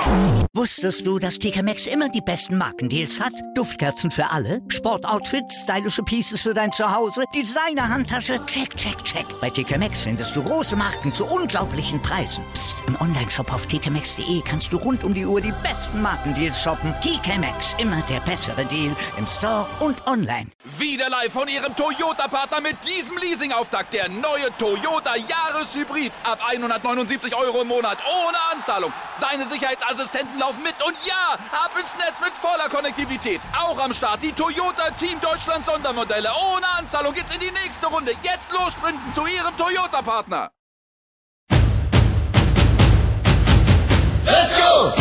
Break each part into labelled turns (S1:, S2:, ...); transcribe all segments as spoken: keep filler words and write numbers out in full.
S1: Wusstest du, dass T K Maxx immer die besten Markendeals hat? Duftkerzen für alle, Sportoutfits, stylische Pieces für dein Zuhause, Designer-Handtasche, check, check, check. Bei T K Maxx findest du große Marken zu unglaublichen Preisen. Psst. Im Onlineshop auf t k maxx punkt d e kannst du rund um die Uhr die besten Markendeals shoppen. T K Maxx, immer der bessere Deal im Store und online.
S2: Wieder live von Ihrem Toyota-Partner mit diesem Leasing-Auftakt. Der neue Toyota Jahreshybrid. Ab hundertneunundsiebzig Euro im Monat. Ohne Anzahlung. Seine Sicherheitsassistenten laufen mit. Und ja, ab ins Netz mit voller Konnektivität. Auch am Start die Toyota Team Deutschland Sondermodelle. Ohne Anzahlung geht's in die nächste Runde. Jetzt los sprinten zu Ihrem Toyota-Partner.
S3: Let's go!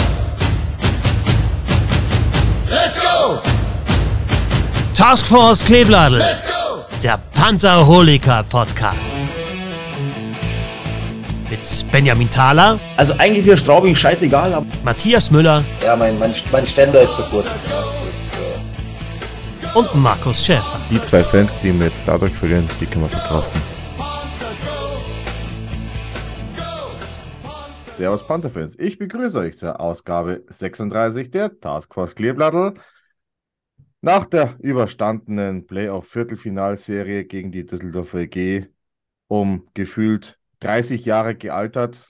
S3: Let's go!
S4: Taskforce Kleebladel,
S3: Let's go!
S4: der Pantherholiker Podcast. Mit Benjamin Thaler,
S5: Also eigentlich ist mir Straubing scheißegal, aber
S4: Matthias Müller
S6: Ja, mein, mein, mein Ständer ist zu kurz. Ja, das, äh
S4: und Markus Schäfer.
S7: Die zwei Fans, die wir jetzt dadurch verlieren, die können wir verkraften. Servus Panther-Fans, ich begrüße euch zur Ausgabe sechsunddreißig der Taskforce Kleebladel. Nach der überstandenen Playoff-Viertelfinalserie gegen die Düsseldorfer E G um gefühlt dreißig Jahre gealtert.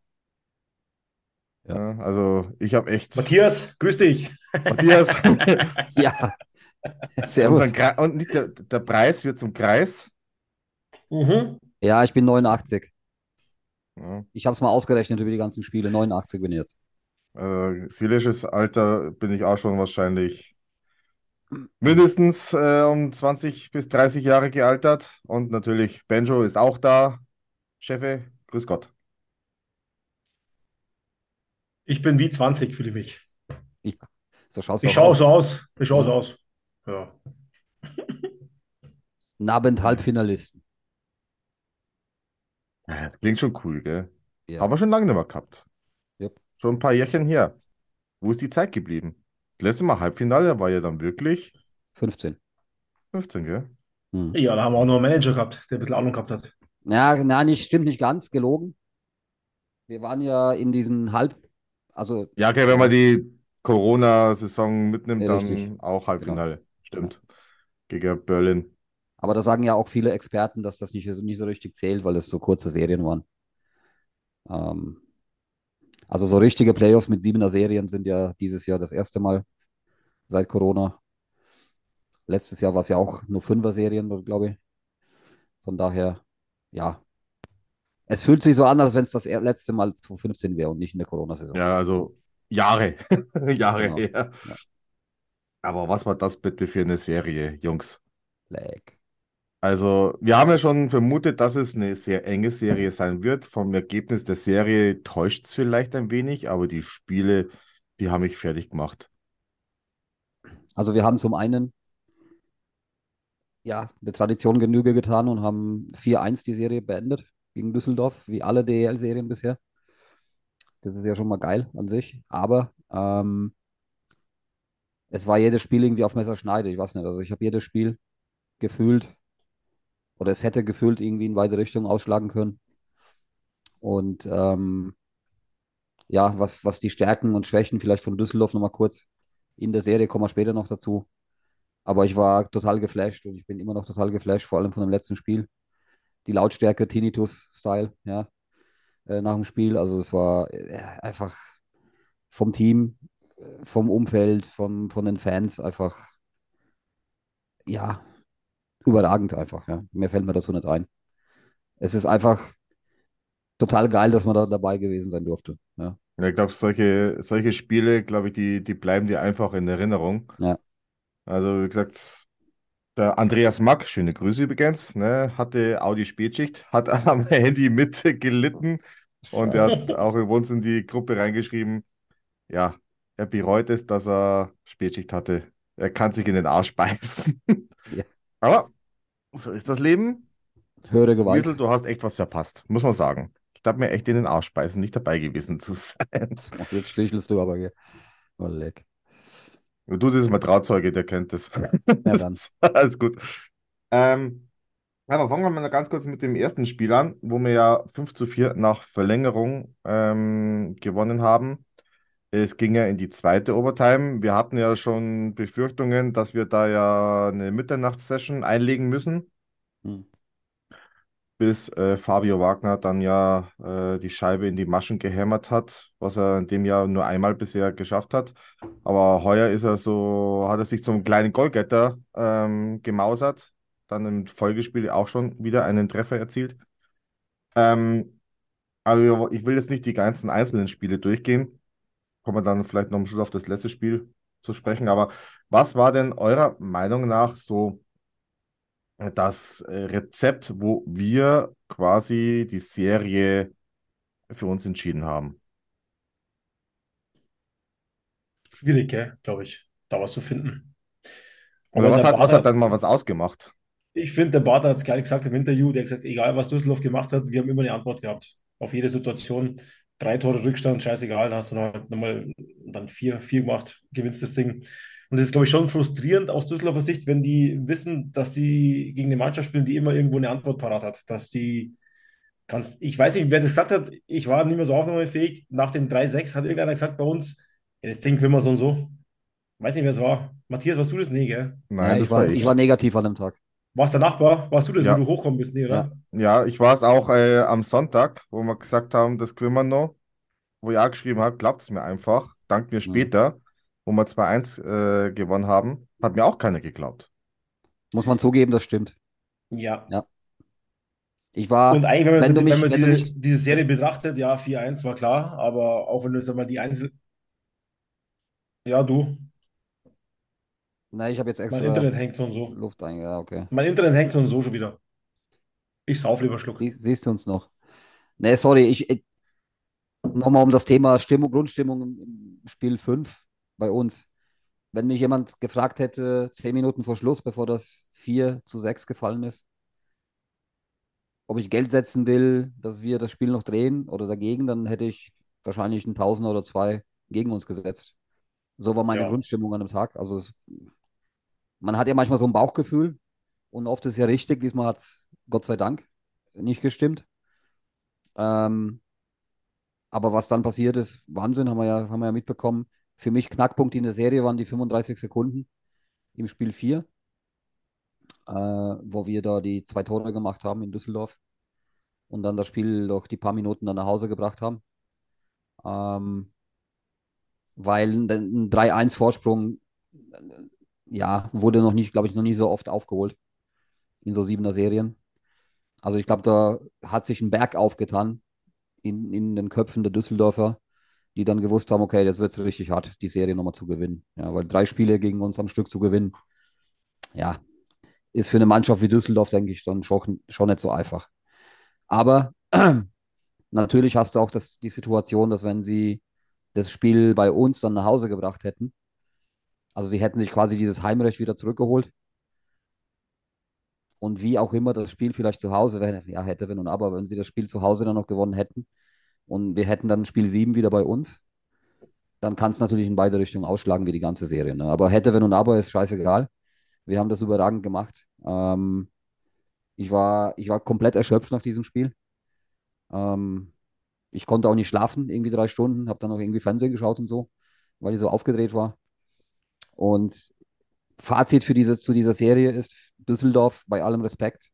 S7: Ja, also ich habe echt...
S5: Matthias, grüß dich.
S7: Matthias.
S8: Ja, servus.
S7: Unseren Kre- Und nicht der, der Preis wird zum Kreis.
S5: Mhm.
S8: Ja, ich bin neunundachtzig.
S7: Ja.
S8: Ich habe es mal ausgerechnet über die ganzen Spiele. neunundachtzig bin ich jetzt.
S7: Äh, seelisches Alter bin ich auch schon wahrscheinlich mindestens äh, um zwanzig bis dreißig Jahre gealtert. Und natürlich Benjo ist auch da. Chefe, grüß Gott.
S5: Ich bin wie zwanzig, fühle ich mich.
S8: Ja, so schaust du
S5: Ich
S8: auch
S5: schaue
S8: aus.
S5: so aus. Ich schaue so aus. Ja.
S8: Nabend-Halbfinalisten.
S7: Ja, das klingt schon cool, gell?
S8: Ja.
S7: Aber schon lange nicht mehr gehabt.
S8: Jupp.
S7: Schon ein paar Jährchen her. Wo ist die Zeit geblieben? Das letzte Mal Halbfinale war ja dann wirklich
S8: fünfzehn.
S7: fünfzehn, gell?
S8: Hm.
S5: Ja, da haben wir auch noch einen Manager gehabt, der ein bisschen Ahnung gehabt hat.
S8: Ja, na, nicht, stimmt nicht ganz, gelogen. Wir waren ja in diesen Halb, also
S7: Ja, okay, wenn man die Corona-Saison mitnimmt,
S8: Ja,
S7: dann
S8: richtig.
S7: auch Halbfinale. Stimmt. Gegen Berlin.
S8: aber da sagen ja auch viele Experten, dass das nicht, nicht so richtig zählt, weil es so kurze Serien waren. Ähm, also so richtige Playoffs mit siebener Serien sind ja dieses Jahr das erste Mal seit Corona. Letztes Jahr war es ja auch nur Fünfer-Serien, glaube ich. Von daher, ja. Es fühlt sich so an, als wenn es das er- letzte Mal zwanzig fünfzehn wäre und nicht in der Corona-Saison.
S7: Ja, also Jahre. Jahre
S8: Genau.
S7: her.
S8: Ja.
S7: Aber was war das bitte für eine Serie, Jungs?
S8: Lag.
S7: Also, wir haben ja schon vermutet, dass es eine sehr enge Serie sein wird. Vom Ergebnis der Serie täuscht es vielleicht ein wenig, aber die Spiele, die haben mich fertig gemacht.
S8: Also wir haben zum einen ja der Tradition Genüge getan und haben vier eins die Serie beendet gegen Düsseldorf, wie alle D E L-Serien bisher. Das ist ja schon mal geil an sich. Aber ähm, es war jedes Spiel irgendwie auf Messerschneide. Ich weiß nicht. Also ich habe jedes Spiel gefühlt oder es hätte gefühlt irgendwie in beide Richtungen ausschlagen können. Und ähm, ja, was, was die Stärken und Schwächen vielleicht von Düsseldorf nochmal kurz in der Serie, kommen wir später noch dazu. Aber ich war total geflasht und ich bin immer noch total geflasht, vor allem von dem letzten Spiel. Die Lautstärke, Tinnitus-Style, ja, äh, nach dem Spiel. Also es war äh, einfach vom Team, äh, vom Umfeld, vom, von den Fans einfach, ja, überragend einfach, ja. Mehr fällt mir dazu nicht ein. Es ist einfach total geil, dass man da dabei gewesen sein durfte. Ja,
S7: Ja, ich glaube, solche, solche Spiele, glaube ich, die, die bleiben dir einfach in Erinnerung.
S8: ja.
S7: Also, wie gesagt, der Andreas Mack, schöne Grüße übrigens, ne, hatte Audi Spätschicht, hat am Handy mitgelitten und er hat auch bei uns in die Gruppe reingeschrieben, ja, er bereut es, dass er Spätschicht hatte. Er kann sich in den Arsch beißen.
S8: Ja.
S7: Aber so ist das Leben.
S8: Höhere Gewalt.
S7: Wiesel, du hast echt was verpasst, muss man sagen. Ich darf mir echt in den Arsch beißen, nicht dabei gewesen zu sein.
S8: Oh, jetzt stichelst du aber, gell. Oh, leck.
S7: Du tust es mal Trauzeuge, der kennt das.
S8: Ja, dann.
S7: Alles gut. Ähm, aber fangen wir mal ganz kurz mit dem ersten Spiel an, wo wir ja fünf zu vier nach Verlängerung ähm, gewonnen haben. Es ging ja in die zweite Overtime. Wir hatten ja schon Befürchtungen, dass wir da ja eine Mitternachtssession einlegen müssen,
S8: Hm.
S7: bis äh, Fabio Wagner dann ja äh, die Scheibe in die Maschen gehämmert hat, was er in dem Jahr nur einmal bisher geschafft hat. Aber heuer ist er so, hat er sich zum kleinen Goalgetter ähm, gemausert, dann im Folgespiel auch schon wieder einen Treffer erzielt. Ähm, aber ich will jetzt nicht die ganzen einzelnen Spiele durchgehen. Kommen wir dann vielleicht noch am Schluss auf das letzte Spiel zu sprechen. Aber was war denn eurer Meinung nach so das äh, Rezept, wo wir quasi die Serie für uns entschieden haben?
S5: Schwierig, gell, glaube ich, da was zu finden.
S7: Oder
S5: Aber
S7: was
S5: der
S7: hat, was hat
S5: Bader,
S7: dann mal was ausgemacht?
S5: ich finde, der Bader hat es geil gesagt im Interview. Der hat gesagt, egal was Düsseldorf gemacht hat, wir haben immer eine Antwort gehabt. Auf jede Situation. Drei Tore Rückstand, scheißegal, da hast du noch halt nochmal dann vier, vier gemacht, gewinnst das Ding. Und das ist, glaube ich, schon frustrierend aus Düsseldorfer Sicht, wenn die wissen, dass die gegen eine Mannschaft spielen, die immer irgendwo eine Antwort parat hat. Dass die kannst, ich weiß nicht, wer das gesagt hat, ich war nicht mehr so aufnahmefähig. Nach dem drei sechs hat irgendeiner gesagt bei uns, ja, das Ding will man so und so. Weiß nicht, wer es war. Matthias, warst du das? Nee, gell?
S8: Ja,
S7: Nein,
S8: ich
S7: das war
S8: war, ich war
S7: ich.
S8: negativ an dem Tag.
S5: Warst der Nachbar? Warst du das, wo
S7: Ja,
S5: du hochkommen bist? Nee,
S8: Ja.
S5: oder?
S7: ja, ich war es auch äh, am Sonntag, wo wir gesagt haben, das können wir noch, wo ich auch geschrieben habe, glaubt es mir einfach, dank mir
S8: Hm.
S7: später, wo wir zwei eins äh, gewonnen haben, hat mir auch keiner geglaubt.
S8: Muss man zugeben, das stimmt.
S5: Ja.
S8: Ja. Ich
S5: Und
S8: war,
S5: eigentlich, wenn man,
S8: wenn du
S5: si- wenn
S8: mich,
S5: man
S8: wenn du
S5: diese,
S8: mich,
S5: diese
S8: ja,
S5: Serie betrachtet, ja, vier eins war klar, aber auch wenn du sag mal, die Einzel... Ja, du,
S8: na, ich habe jetzt
S5: mein
S8: extra
S5: Internet hängt so und so.
S8: Luft ein, ja, okay.
S5: Mein Internet hängt so und so schon wieder. Ich sauf lieber Schluck.
S8: Siehst, siehst du uns noch? Nee, sorry, ich, ich nochmal um das Thema Stimmung, Grundstimmung im Spiel fünf bei uns. Wenn mich jemand gefragt hätte, zehn Minuten vor Schluss, bevor das vier zu sechs gefallen ist, ob ich Geld setzen will, dass wir das Spiel noch drehen oder dagegen, dann hätte ich wahrscheinlich einen Tausender oder zwei gegen uns gesetzt. So war meine
S5: Ja,
S8: Grundstimmung an dem Tag. Also es, man hat ja manchmal so ein Bauchgefühl und oft ist es ja richtig. Diesmal hat es Gott sei Dank nicht gestimmt. Ähm, aber was dann passiert ist, Wahnsinn, haben wir ja, haben wir ja mitbekommen. Für mich Knackpunkt in der Serie waren die fünfunddreißig Sekunden im Spiel vier, äh, wo wir da die zwei Tore gemacht haben in Düsseldorf und dann das Spiel doch die paar Minuten dann nach Hause gebracht haben. Ähm, weil ein ein drei eins Vorsprung, äh, ja, wurde noch nicht, glaube ich, noch nie so oft aufgeholt in so siebener Serien. Also ich glaube, da hat sich ein Berg aufgetan in, in den Köpfen der Düsseldorfer, die dann gewusst haben, okay, jetzt wird es richtig hart, die Serie nochmal zu gewinnen. Ja, weil drei Spiele gegen uns am Stück zu gewinnen, ja, ist für eine Mannschaft wie Düsseldorf, denke ich, dann schon, schon nicht so einfach. Aber natürlich hast du auch das, die Situation, dass wenn sie das Spiel bei uns dann nach Hause gebracht hätten, also sie hätten sich quasi dieses Heimrecht wieder zurückgeholt und wie auch immer das Spiel vielleicht zu Hause wäre, ja, hätte, wenn und aber, wenn sie das Spiel zu Hause dann noch gewonnen hätten und wir hätten dann Spiel sieben wieder bei uns, dann kann es natürlich in beide Richtungen ausschlagen wie die ganze Serie. Ne? Aber hätte, wenn und aber ist scheißegal. Wir haben das überragend gemacht. Ähm, ich war, ich war komplett erschöpft nach diesem Spiel. Ähm, ich konnte auch nicht schlafen, irgendwie drei Stunden, habe dann auch irgendwie Fernsehen geschaut und so, weil ich so aufgedreht war. Und Fazit für diese, zu dieser Serie ist Düsseldorf, bei allem Respekt,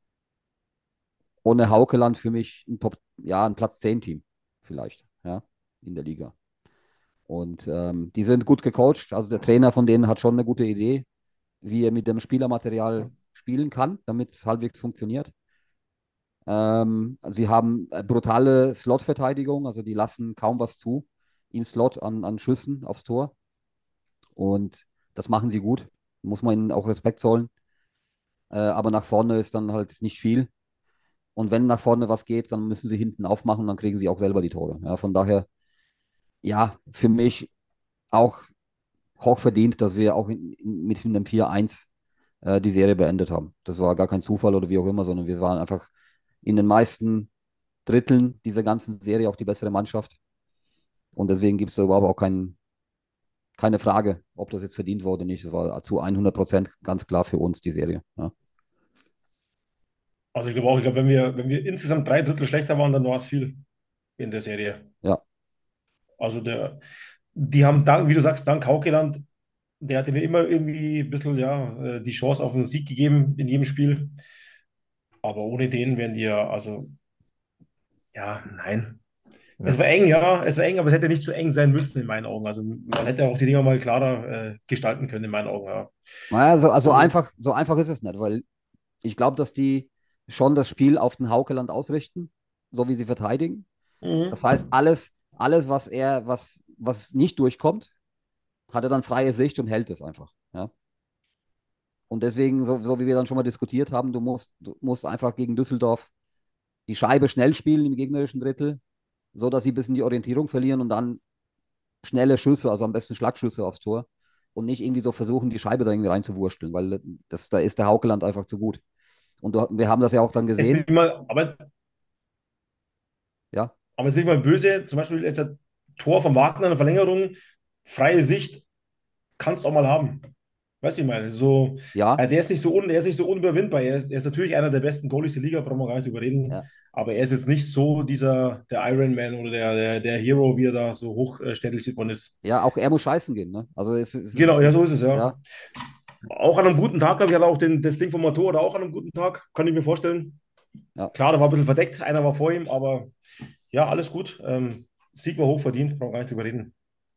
S8: ohne Haukeland für mich ein Top, ja, ein Platz zehn Team vielleicht, ja, in der Liga. Und ähm, die sind gut gecoacht. Also der Trainer von denen hat schon eine gute Idee, wie er mit dem Spielermaterial spielen kann, damit es halbwegs funktioniert. Ähm, sie haben äh, brutale Slot-Verteidigung, also die lassen kaum was zu im Slot an, an Schüssen aufs Tor. Und das machen sie gut. Muss man ihnen auch Respekt zollen. Äh, aber nach vorne ist dann halt nicht viel. Und wenn nach vorne was geht, dann müssen sie hinten aufmachen, dann kriegen sie auch selber die Tore. Ja, von daher, ja, für mich auch hoch verdient, dass wir auch in, in, mit einem vier eins äh, die Serie beendet haben. Das war gar kein Zufall oder wie auch immer, sondern wir waren einfach in den meisten Dritteln dieser ganzen Serie auch die bessere Mannschaft. Und deswegen gibt es da überhaupt auch kein, keine Frage, ob das jetzt verdient wurde oder nicht. Es war zu hundert Prozent ganz klar für uns die Serie. Ja.
S5: also ich glaube auch, ich glaube, wenn wir, wenn wir insgesamt drei Drittel schlechter waren, dann war es viel in der Serie.
S8: Ja.
S5: Also der, die haben, dank, wie du sagst, dank Haukeland, der hat ihnen immer irgendwie ein bisschen, ja, äh, die Chance auf einen Sieg gegeben in jedem Spiel. Aber ohne den wären die ja, also, ja, nein. Es
S7: Ja.
S5: war eng, ja, es war eng, aber es hätte nicht so eng sein müssen in meinen Augen. Also man hätte auch die Dinger mal klarer äh, gestalten können in meinen Augen, ja.
S8: Naja, so, also
S5: Und
S8: einfach, so einfach ist es nicht, weil ich glaube, dass die schon das Spiel auf den Haukeland ausrichten, so wie sie verteidigen. Das
S5: mhm.
S8: heißt, alles, alles, was er, was, was nicht durchkommt, hat er dann freie Sicht und hält es einfach. Ja? Und deswegen, so, so wie wir dann schon mal diskutiert haben, du musst, du musst einfach gegen Düsseldorf die Scheibe schnell spielen im gegnerischen Drittel, so dass sie ein bisschen die Orientierung verlieren und dann schnelle Schüsse, also am besten Schlagschüsse aufs Tor und nicht irgendwie so versuchen, die Scheibe da irgendwie reinzuwursteln, weil das, da ist der Haukeland einfach zu gut. Und du, wir haben das ja auch dann
S5: Jetzt bin
S8: gesehen,
S5: ich mal, aber,
S8: ja,
S5: aber jetzt bin ich mal böse, zum Beispiel jetzt ein Tor von Wagner, eine Verlängerung, freie Sicht, kannst du auch mal haben. Weißt du, ich meine, so,
S8: ja,
S5: also der ist nicht so, un, der ist nicht so unüberwindbar. Er ist, er ist natürlich einer der besten Goalies der Liga, brauchen wir gar nicht drüber reden.
S8: ja,
S5: Aber er ist jetzt nicht so dieser, der Iron Man oder der, der, der Hero, wie er da so hochstellig worden ist.
S8: ja, auch er muss scheißen gehen, ne? Also es, es ist,
S5: Genau, ja, so ist es, ja.
S8: ja,
S5: Auch an einem guten Tag, glaube ich, hat er auch den, das Ding vom Motor oder auch an einem guten Tag, kann ich mir vorstellen.
S8: ja.
S5: Klar, da war ein bisschen verdeckt, einer war vor ihm, aber ja, alles gut. Ähm, Sieg war hoch verdient, brauchen wir gar nicht drüber reden.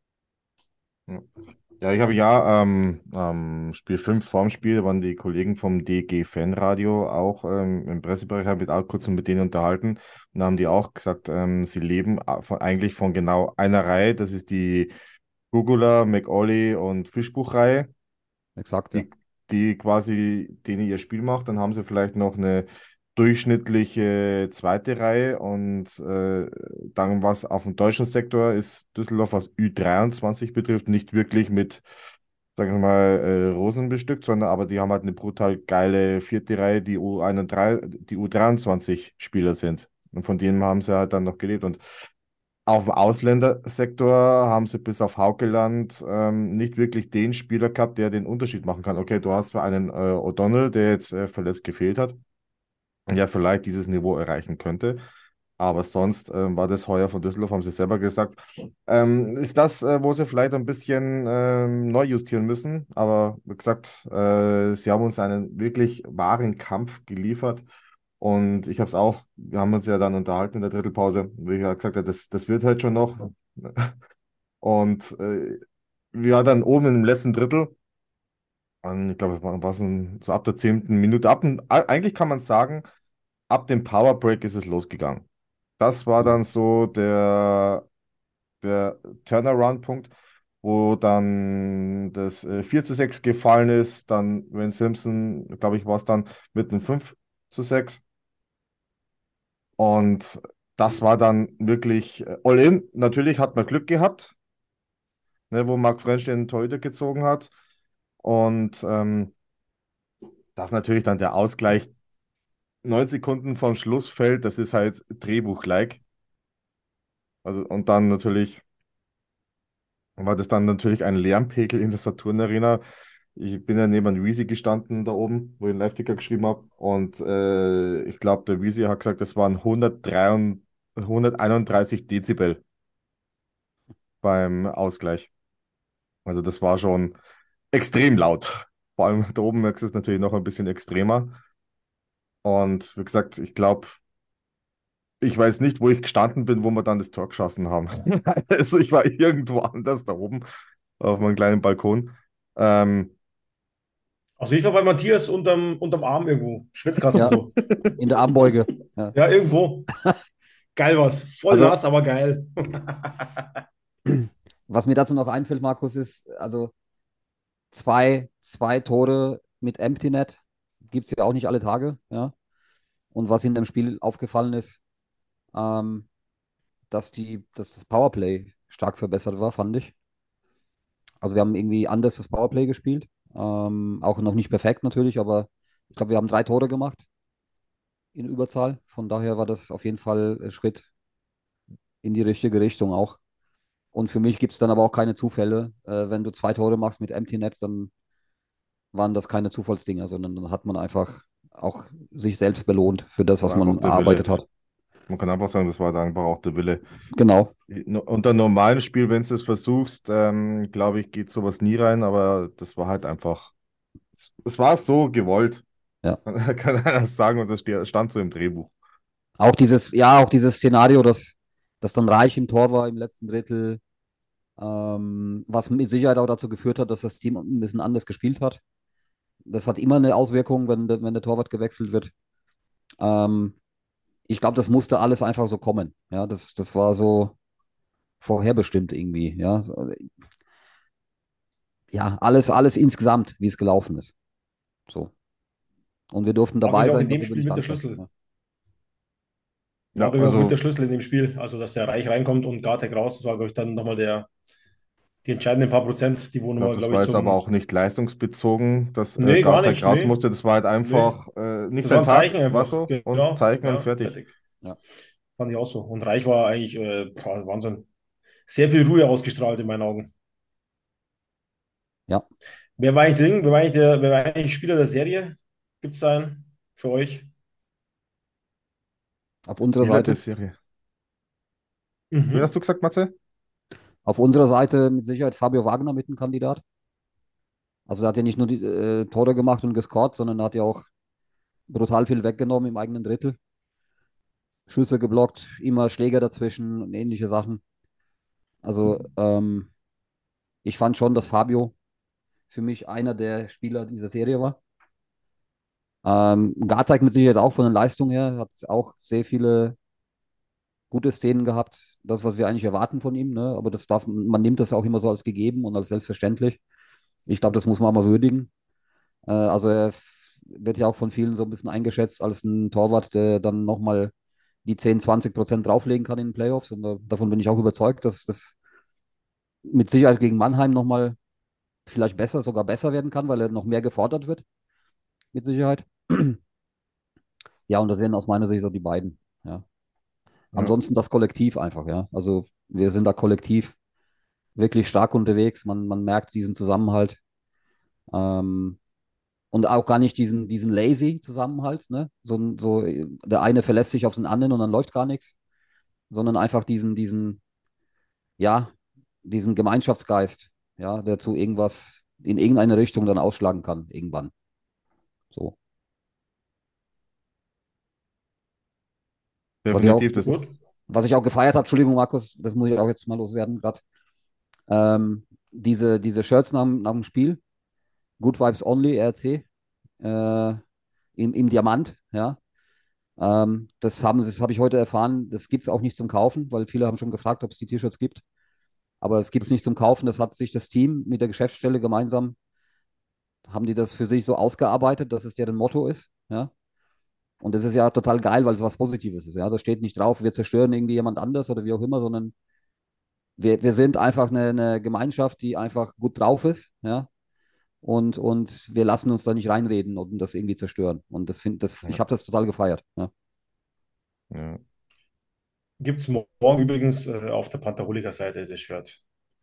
S7: Ja, Ja, ich habe ja ähm, ähm, Spiel fünf vorm Spiel waren die Kollegen vom D G Fanradio auch ähm, im Pressebereich, habe ich auch kurz mit denen unterhalten und da haben die auch gesagt, ähm, sie leben a- von, eigentlich von genau einer Reihe, das ist die Gugula, McAuley und Fischbuch-Reihe,
S8: Exakt, ja.
S7: die, die quasi denen ihr Spiel macht. Dann haben sie vielleicht noch eine durchschnittliche zweite Reihe und äh, dann was auf dem deutschen Sektor ist Düsseldorf, was Ü dreiundzwanzig betrifft, nicht wirklich mit, sagen wir mal, äh, Rosen bestückt, sondern aber die haben halt eine brutal geile vierte Reihe, die U einunddreißig, die U dreiundzwanzig Spieler sind. Und von denen haben sie halt dann noch gelebt. Und auf dem Ausländersektor haben sie bis auf Haukeland ähm, nicht wirklich den Spieler gehabt, der den Unterschied machen kann. Okay, du hast zwar einen äh, O'Donnell, der jetzt äh, verletzt gefehlt hat, ja vielleicht dieses Niveau erreichen könnte. Aber sonst ähm, war das heuer von Düsseldorf, haben sie selber gesagt. Ähm, ist das, äh, wo sie vielleicht ein bisschen ähm, neu justieren müssen. Aber wie gesagt, äh, sie haben uns einen wirklich wahren Kampf geliefert. Und ich habe es auch, wir haben uns ja dann unterhalten in der Drittelpause, wie ich ja gesagt habe, das, das wird halt schon noch. Und äh, wir dann oben im letzten Drittel, und ich glaube, war es so ab der zehnten Minute, ab, dem- eigentlich kann man sagen, ab dem Powerbreak ist es losgegangen. Das war
S8: Mhm.
S7: dann so der, der Turnaround-Punkt, wo dann das äh, vier zu sechs gefallen ist. Dann Wayne Simpson, glaube ich, war es dann mit einem fünf zu sechs. Und das war dann wirklich äh, all in. Natürlich hat man Glück gehabt, ne, wo Marc French den Torhüter gezogen hat. Und ähm, das natürlich dann der Ausgleich neun Sekunden vom Schluss fällt. Das ist halt Drehbuch-like. Also, und dann natürlich war das dann natürlich ein Lärmpegel in der Saturn Arena. Ich bin ja neben Weezy gestanden da oben, wo ich den Live-Ticker geschrieben habe. Und äh, ich glaube, der Weezy hat gesagt, das waren hundertdrei, hunderteinunddreißig Dezibel beim Ausgleich. Also das war schon extrem laut. Vor allem da oben merkst du es natürlich noch ein bisschen extremer. Und wie gesagt, ich glaube, ich weiß nicht, wo ich gestanden bin, wo wir dann das Tor geschossen haben. Also ich war irgendwo anders da oben auf meinem kleinen Balkon. Ähm,
S5: Also ich war bei Matthias unterm, unterm Arm irgendwo, Schwitzkasten
S8: Ja,
S5: so.
S8: in der Armbeuge. Ja.
S5: Ja, irgendwo. Geil was. Voll
S8: Also,
S5: nass, aber geil.
S8: was mir dazu noch einfällt, Markus, ist, also zwei, zwei Tore mit Empty Net gibt es ja auch nicht alle Tage, ja. Und was in dem Spiel aufgefallen ist, ähm, dass die, dass das Powerplay stark verbessert war, fand ich. Also wir haben irgendwie anders das Powerplay gespielt. Ähm, auch noch nicht perfekt natürlich, aber ich glaube, wir haben drei Tore gemacht in Überzahl. Von daher war das auf jeden Fall ein Schritt in die richtige Richtung auch. Und für mich gibt es dann aber auch keine Zufälle. Äh, wenn du zwei Tore machst mit Empty Net, dann waren das keine Zufallsdinger, sondern dann hat man einfach auch sich selbst belohnt für das,
S7: das
S8: was
S7: war einfach
S8: man
S7: der Wille.
S8: erarbeitet hat.
S7: Man kann einfach sagen, das war dann einfach auch der Wille.
S8: Genau.
S7: Unter einem normalen Spiel, wenn du es versuchst, ähm, glaube ich, geht sowas nie rein, aber das war halt einfach, es, es war so gewollt.
S8: Ja.
S7: Kann einer sagen, und das ste- stand so im Drehbuch.
S8: Auch dieses, ja, auch dieses Szenario, dass, dass dann Reich im Tor war im letzten Drittel, ähm, was mit Sicherheit auch dazu geführt hat, dass das Team ein bisschen anders gespielt hat. Das hat immer eine Auswirkung, wenn, der- wenn der Torwart gewechselt wird. Ähm, ich glaube, das musste alles einfach so kommen. Ja, das, das war so vorherbestimmt irgendwie. Ja, So, ja, alles, alles insgesamt, wie es gelaufen ist. So. Und wir durften
S5: War, glaube
S8: dabei
S5: ich, auch
S8: sein,
S5: in dem
S8: dafür bin
S5: Spiel
S8: ich
S5: mit der
S8: dankbar.
S5: Schlüssel.
S8: Ja.
S5: War,
S7: Ja,
S5: glaube ich, auch mit der
S7: also,
S5: Schlüssel in dem Spiel. Also, dass der Reich reinkommt und Gartek raus, das war, glaube ich, dann nochmal der, die entscheidenden paar Prozent, die wo
S7: ich glaube,
S5: nochmal,
S7: das
S5: glaube
S7: war
S5: ich,
S7: jetzt aber
S5: zum.
S7: auch nicht leistungsbezogen, dass äh,
S5: Nee, gar
S7: Gartek
S5: nicht.
S7: raus
S5: Nee,
S7: musste. Das war halt
S5: nee.
S7: einfach äh, nicht
S5: Das war
S7: sein
S5: ein Zeichen
S7: Tag, war
S5: einfach.
S7: so, und
S5: Genau,
S7: Zeichen und
S5: ja,
S7: fertig.
S5: fertig.
S8: Ja.
S5: Fand ich auch so. Und Reich war eigentlich, äh, boah, Wahnsinn. Sehr viel Ruhe ausgestrahlt in meinen Augen.
S8: Ja.
S5: Wer war eigentlich Ding? Wer war eigentlich der, wer war eigentlich Spieler der Serie? Gibt es einen für euch?
S8: Auf unserer
S7: Spieler der
S8: Seite.
S7: Serie. Wen hast
S5: Mhm.
S7: du gesagt, Matze?
S8: Auf unserer Seite mit Sicherheit Fabio Wagner mit ein Kandidat. Also er hat ja nicht nur die äh, Tore gemacht und gescored, sondern er hat ja auch brutal viel weggenommen im eigenen Drittel. Schüsse geblockt, immer Schläger dazwischen und ähnliche Sachen. Also ähm, ich fand schon, dass Fabio für mich einer der Spieler dieser Serie war. Ähm, Garteig mit Sicherheit auch von der Leistung her, hat auch sehr viele gute Szenen gehabt. Das, was wir eigentlich erwarten von ihm, ne? Aber das darf, man nimmt das auch immer so als gegeben und als selbstverständlich. Ich glaube, das muss man auch mal würdigen. Äh, also er f- wird ja auch von vielen so ein bisschen eingeschätzt als ein Torwart, der dann nochmal die zehn, zwanzig Prozent drauflegen kann in den Playoffs. Und da, davon bin ich auch überzeugt, dass das mit Sicherheit gegen Mannheim nochmal vielleicht besser, sogar besser werden kann, weil er noch mehr gefordert wird, mit Sicherheit. Ja, und das wären aus meiner Sicht so die beiden. Ja.
S7: Ja.
S8: Ansonsten das Kollektiv einfach, ja. Also wir sind da kollektiv wirklich stark unterwegs. Man, man merkt diesen Zusammenhalt. Ähm, und auch gar nicht diesen, diesen lazy Zusammenhalt, ne? So, so, der eine verlässt sich auf den anderen und dann läuft gar nichts, sondern einfach diesen, diesen, ja, diesen Gemeinschaftsgeist, ja, der zu irgendwas in irgendeine Richtung dann ausschlagen kann, irgendwann. So. Was ich auch,
S7: Definitiv,
S5: Gut.
S7: das.
S8: was ich auch gefeiert habe, Entschuldigung, Markus, das muss ich auch jetzt mal loswerden, gerade. Ähm, diese, diese Shirts nach, dem- nach dem Spiel, Good Vibes Only, R C, äh, im, im Diamant, ja. Ähm, das haben, das habe ich heute erfahren, das gibt es auch nicht zum Kaufen, weil viele haben schon gefragt, ob es die T-Shirts gibt. Aber es gibt es nicht zum Kaufen. Das hat sich das Team mit der Geschäftsstelle gemeinsam, haben die das für sich so ausgearbeitet, dass es deren Motto ist. Ja? Und das ist ja total geil, weil es was Positives ist. Ja? Da steht nicht drauf, wir zerstören irgendwie jemand anders oder wie auch immer, sondern wir, wir sind einfach eine, eine Gemeinschaft, die einfach gut drauf ist. Ja? Und, und wir lassen uns da nicht reinreden und das irgendwie zerstören. Und das find, das, ich
S7: Ja.
S8: habe das total gefeiert. Ja?
S7: Ja.
S5: Gibt es morgen übrigens äh, auf der Pantherholiker-Seite das Shirt.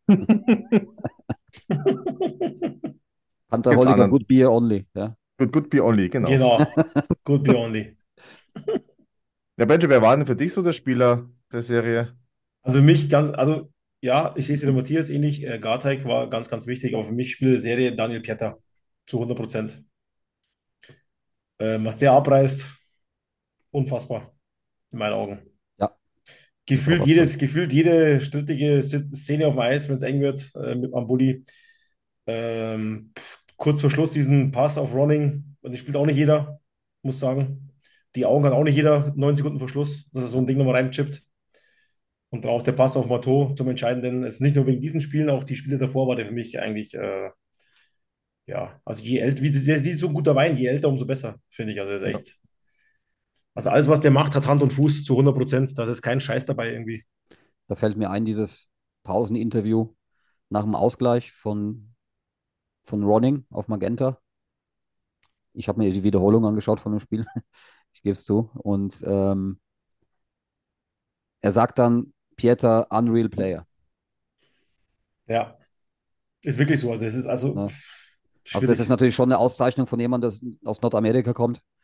S7: Gibt's
S8: Pantherholiker,
S7: anderen.
S8: good beer only. Ja?
S7: Good, good be only, genau.
S5: Genau. Good be only.
S7: Ja, Benji, wer war denn für dich so der Spieler der Serie?
S5: Also für mich ganz, also ja, ich sehe es wie der Matthias ähnlich. Äh, Garteig war ganz, ganz wichtig, aber für mich spielt die Serie Daniel Pieter zu hundert Prozent. Ähm, was der abreißt, unfassbar in meinen Augen.
S8: Ja, ist auch
S5: Gefühlt
S8: was dran.
S5: jedes, gefühlt jede strittige Szene auf dem Eis, wenn es eng wird, äh, mit am Bulli. Ähm, kurz vor Schluss diesen Pass auf Ronning, und das spielt auch nicht jeder, muss sagen. Die Augen hat auch nicht jeder, neun Sekunden vor Schluss, dass er so ein Ding nochmal reinchippt. Und auch der Pass auf Mato zum Entscheidenden. Es ist nicht nur wegen diesen Spielen, auch die Spiele davor war der für mich eigentlich, äh, ja, also je älter, wie, wie, wie so ein guter Wein, je älter, umso besser, finde ich. Also das ist
S7: Ja.
S5: echt, also alles, was der macht, hat Hand und Fuß zu hundert Prozent. Da ist kein Scheiß dabei irgendwie.
S8: Da fällt mir ein, dieses Pauseninterview nach dem Ausgleich von, von Ronning auf Magenta. Ich habe mir die Wiederholung angeschaut von dem Spiel. Ich gebe es zu. Und ähm, er sagt dann, Pieter, Unreal Player.
S5: Ja, ist wirklich so. Also es ist also
S8: Ne? Also das ist
S5: schwierig.
S8: natürlich schon eine Auszeichnung von jemandem, der aus Nordamerika kommt.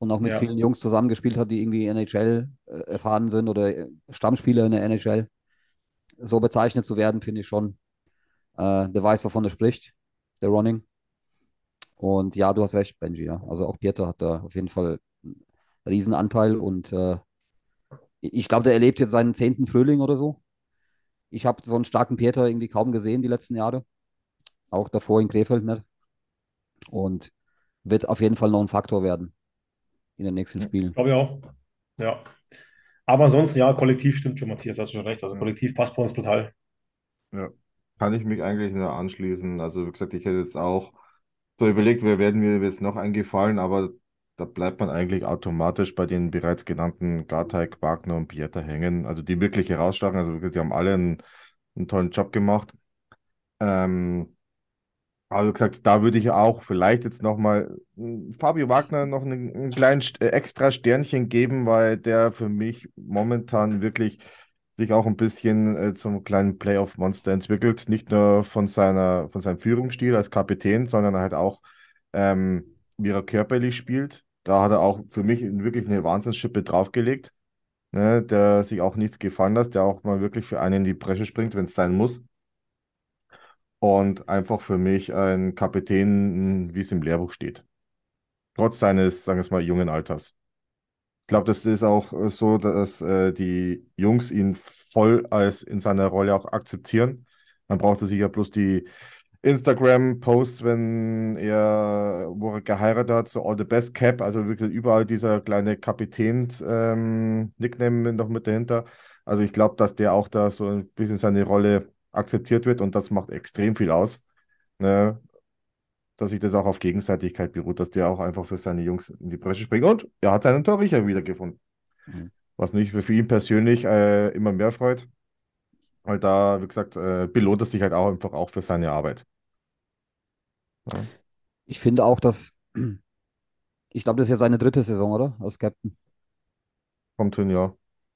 S8: und auch mit
S5: Ja,
S8: vielen Jungs zusammengespielt hat, die irgendwie N H L äh, erfahren sind oder äh, Stammspieler in der N H L. So bezeichnet zu werden, finde ich schon, äh, der weiß, wovon er spricht, der Ronning. Und ja, du hast recht, Benji, ja. Also auch Pieter hat da auf jeden Fall einen Riesenanteil und äh, ich glaube, der erlebt jetzt seinen zehnten Frühling oder so. Ich habe so einen starken Pieter irgendwie kaum gesehen die letzten Jahre. Auch davor in Krefeld nicht. Und wird auf jeden Fall noch ein Faktor werden in den nächsten Spielen.
S5: glaube ich auch. Ja. Aber ansonsten, ja, kollektiv stimmt schon, Matthias, hast du schon recht. Also
S7: Ja.
S5: kollektiv passt bei uns brutal.
S7: Ja. Kann ich mich eigentlich nur anschließen. Also, wie gesagt, ich hätte jetzt auch so überlegt, wer werden mir jetzt noch eingefallen, aber da bleibt man eigentlich automatisch bei den bereits genannten Garteig, Wagner und Pieter hängen. Also, die wirklich herausstachen. Also, wirklich, die haben alle einen, einen tollen Job gemacht. Ähm, aber wie gesagt, da würde ich auch vielleicht jetzt nochmal Fabio Wagner noch einen, einen kleinen St- äh, extra Sternchen geben, weil der für mich momentan wirklich sich auch ein bisschen äh, zum kleinen Playoff-Monster entwickelt. Nicht nur von seiner, von seinem Führungsstil als Kapitän, sondern halt auch, ähm, wie er körperlich spielt. Da hat er auch für mich wirklich eine Wahnsinnsschippe draufgelegt, ne, der sich auch nichts gefallen lässt, der auch mal wirklich für einen in die Bresche springt, wenn es sein muss. Und einfach für mich ein Kapitän, wie es im Lehrbuch steht. Trotz seines, sagen wir es mal, jungen Alters. Ich glaube, das ist auch äh, so, dass äh, die Jungs ihn voll als in seiner Rolle auch akzeptieren. Man brauchte sich ja bloß die Instagram-Posts, wenn er, wo er geheiratet hat, so All the Best Cap, also wirklich überall dieser kleine Kapitäns-Nickname noch mit dahinter. Also ich glaube, dass der auch da so ein bisschen seine Rolle akzeptiert wird und das macht extrem viel aus, ne? Dass sich das auch auf Gegenseitigkeit beruht, dass der auch einfach für seine Jungs in die Bresche springt und er hat seinen Torriecher wiedergefunden,
S8: Mhm.
S7: was mich für ihn persönlich äh, immer mehr freut, weil da, wie gesagt, äh, belohnt es sich halt auch einfach auch für seine Arbeit. Ja,
S8: Ich finde auch, dass, ich glaube, das ist jetzt seine dritte Saison, oder? Als Captain.
S7: kommt hin, ja.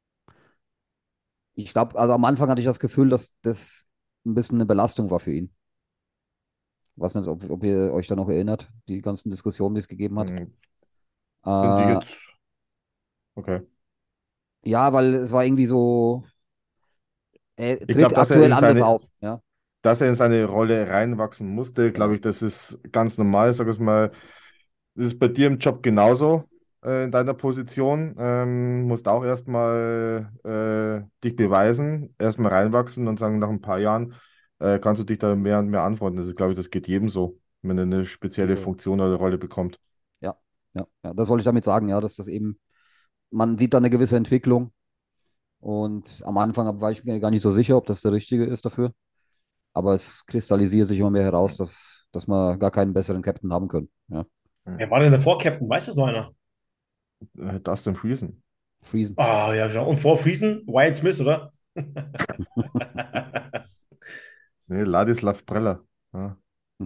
S8: Ich glaube, also am Anfang hatte ich das Gefühl, dass das ein bisschen eine Belastung war für ihn. Ich weiß nicht, ob, ob ihr euch da noch erinnert, die ganzen Diskussionen, die es gegeben hat.
S7: Hm, Finde ich
S8: Äh,
S7: jetzt, okay.
S8: ja, weil es war irgendwie so, er
S7: Ich glaube,
S8: tritt
S7: dass er
S8: aktuell
S7: in
S8: anders
S7: seine,
S8: auf. Ja,
S7: dass er in seine Rolle reinwachsen musste, glaube
S8: genau.
S7: ich, das ist ganz normal. Sag ich mal, das ist bei dir im Job genauso, äh, in deiner Position. Ähm, musst auch erstmal äh, dich beweisen, erstmal reinwachsen und sagen, nach ein paar Jahren äh, kannst du dich da mehr und mehr anfreunden. Das ist, glaube ich, das geht jedem so, wenn er eine spezielle
S8: Also,
S7: Funktion oder Rolle bekommt.
S8: ja, ja, ja, das wollte ich damit sagen, ja, dass das eben, man sieht da eine gewisse Entwicklung und am Anfang war ich mir gar nicht so sicher, ob das der richtige ist dafür. Aber es kristallisiert sich immer mehr heraus, dass, dass wir gar keinen besseren Captain haben können. Ja.
S5: Wer war denn der Vor-Captain? Weiß das noch einer?
S7: Äh, Dustin Friesen.
S8: Friesen.
S5: Ah, ja, genau. Und vor Friesen, Wyatt Smith, oder?
S7: Nee, Ladislav Preller. Ja.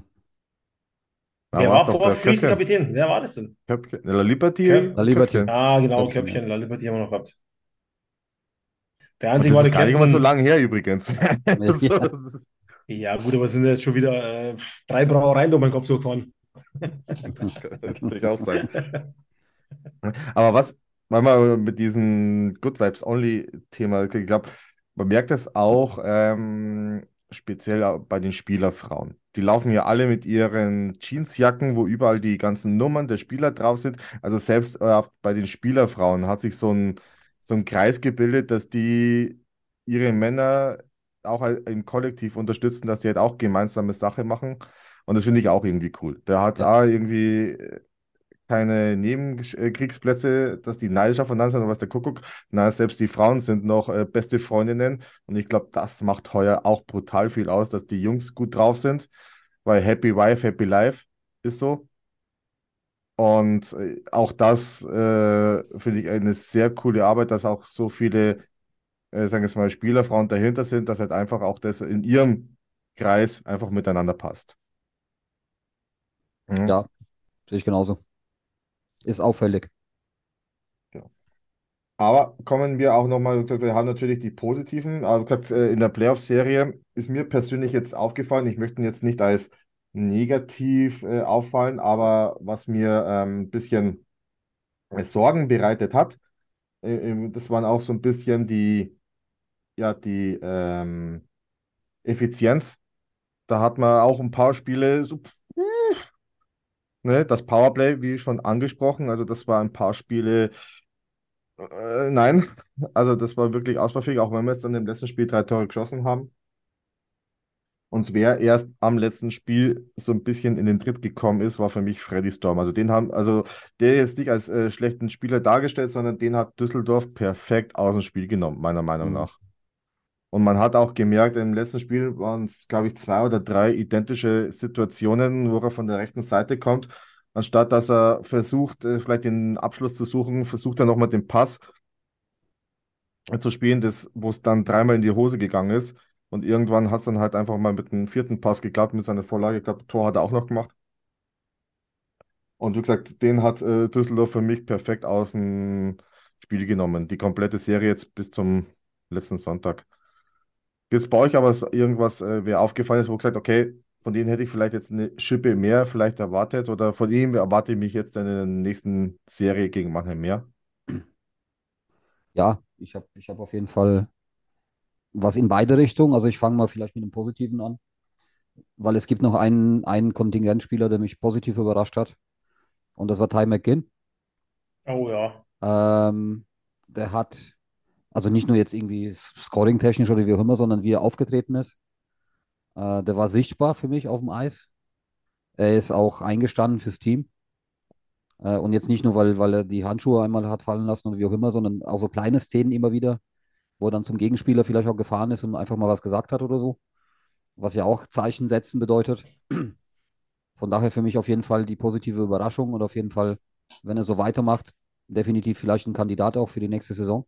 S7: Da
S5: Wer
S7: war es
S5: war
S7: doch
S5: vor
S7: der
S5: Friesen
S7: Köpke.
S5: Kapitän? Wer war das denn?
S7: Köpke. La Liberty,
S8: La
S5: Köp
S8: Liberty.
S7: Köpke.
S5: ah, genau,
S8: Köpfchen, ja.
S5: Köpfchen, La Liberty haben wir noch gehabt. Der
S7: Und
S5: einzige
S7: das
S5: war
S7: ist
S5: der
S7: gar nicht mal so
S5: Captain.
S7: lange her übrigens. So,
S8: Ja.
S7: das ist,
S5: Ja, gut, aber es sind jetzt schon wieder äh, drei Brauereien durch meinen Kopf durchgefahren.
S7: das kann natürlich auch sein. Aber was, weil wir mit diesem Good Vibes Only-Thema, ich glaube, man merkt das auch ähm, speziell auch bei den Spielerfrauen. Die laufen ja alle mit ihren Jeansjacken, wo überall die ganzen Nummern der Spieler drauf sind. Also selbst äh, bei den Spielerfrauen hat sich so ein, so ein Kreis gebildet, dass die ihre Männer auch äh, im Kollektiv unterstützen, dass die halt auch gemeinsame Sache machen. Und das finde ich auch irgendwie cool. Der hat
S8: Ja,
S7: auch irgendwie keine Nebenkriegsplätze, dass die neidisch aufeinander sind, oder was der Kuckuck. Na, selbst die Frauen sind noch äh, beste Freundinnen. Und ich glaube, das macht heuer auch brutal viel aus, dass die Jungs gut drauf sind, weil Happy Wife, Happy Life ist so. Und äh, auch das äh, finde ich eine sehr coole Arbeit, dass auch so viele, äh, sagen wir es mal, Spielerfrauen dahinter sind, dass halt einfach auch das in ihrem Kreis einfach miteinander passt. Mhm.
S8: ja, sehe ich genauso. Ist auffällig.
S7: Ja. Aber kommen wir auch nochmal, wir haben natürlich die positiven, aber wie gesagt, äh, in der Playoff-Serie ist mir persönlich jetzt aufgefallen, ich möchte ihn jetzt nicht als negativ äh, auffallen, aber was mir ähm, ein bisschen äh, Sorgen bereitet hat. Äh, ähm, das waren auch so ein bisschen die, ja, die ähm, Effizienz. Da hat man auch ein paar Spiele, so, ne, das Powerplay, wie schon angesprochen, also das war ein paar Spiele, äh, nein, also das war wirklich ausbaufähig, auch wenn wir jetzt dann im letzten Spiel drei Tore geschossen haben. Und wer erst am letzten Spiel so ein bisschen in den Tritt gekommen ist, war für mich Freddy Storm. Also den haben, also der jetzt nicht als äh, schlechten Spieler dargestellt, sondern den hat Düsseldorf perfekt aus dem Spiel genommen, meiner Meinung
S8: Mhm.
S7: nach. Und man hat auch gemerkt, im letzten Spiel waren es, glaube ich, zwei oder drei identische Situationen, wo er von der rechten Seite kommt. Anstatt dass er versucht, äh, vielleicht den Abschluss zu suchen, versucht er nochmal den Pass zu spielen, das, wo es dann dreimal in die Hose gegangen ist. Und irgendwann hat es dann halt einfach mal mit dem vierten Pass geklappt, mit seiner Vorlage. Ich glaube, Tor hat er auch noch gemacht. Und wie gesagt, den hat äh, Düsseldorf für mich perfekt aus dem Spiel genommen. Die komplette Serie jetzt bis zum letzten Sonntag. Jetzt bei euch aber so irgendwas, äh, wer aufgefallen ist, wo gesagt, okay, von denen hätte ich vielleicht jetzt eine Schippe mehr vielleicht erwartet oder von ihm erwarte ich mich jetzt in der nächsten Serie gegen Mannheim mehr.
S8: Ja, ich habe ich hab auf jeden Fall was in beide Richtungen. Also ich fange mal vielleicht mit dem Positiven an, weil es gibt noch einen, einen Kontingentspieler, der mich positiv überrascht hat. Und das war Ty McGinn.
S5: Oh ja.
S8: Ähm, der hat, also nicht nur jetzt irgendwie scoring-technisch oder wie auch immer, sondern wie er aufgetreten ist. Äh, der war sichtbar für mich auf dem Eis. Er ist auch eingestanden fürs Team. Äh, und jetzt nicht nur, weil, weil er die Handschuhe einmal hat fallen lassen oder wie auch immer, sondern auch so kleine Szenen immer wieder, wo er dann zum Gegenspieler vielleicht auch gefahren ist und einfach mal was gesagt hat oder so. Was ja auch Zeichen setzen bedeutet. Von daher für mich auf jeden Fall die positive Überraschung und auf jeden Fall, wenn er so weitermacht, definitiv vielleicht ein Kandidat auch für die nächste Saison.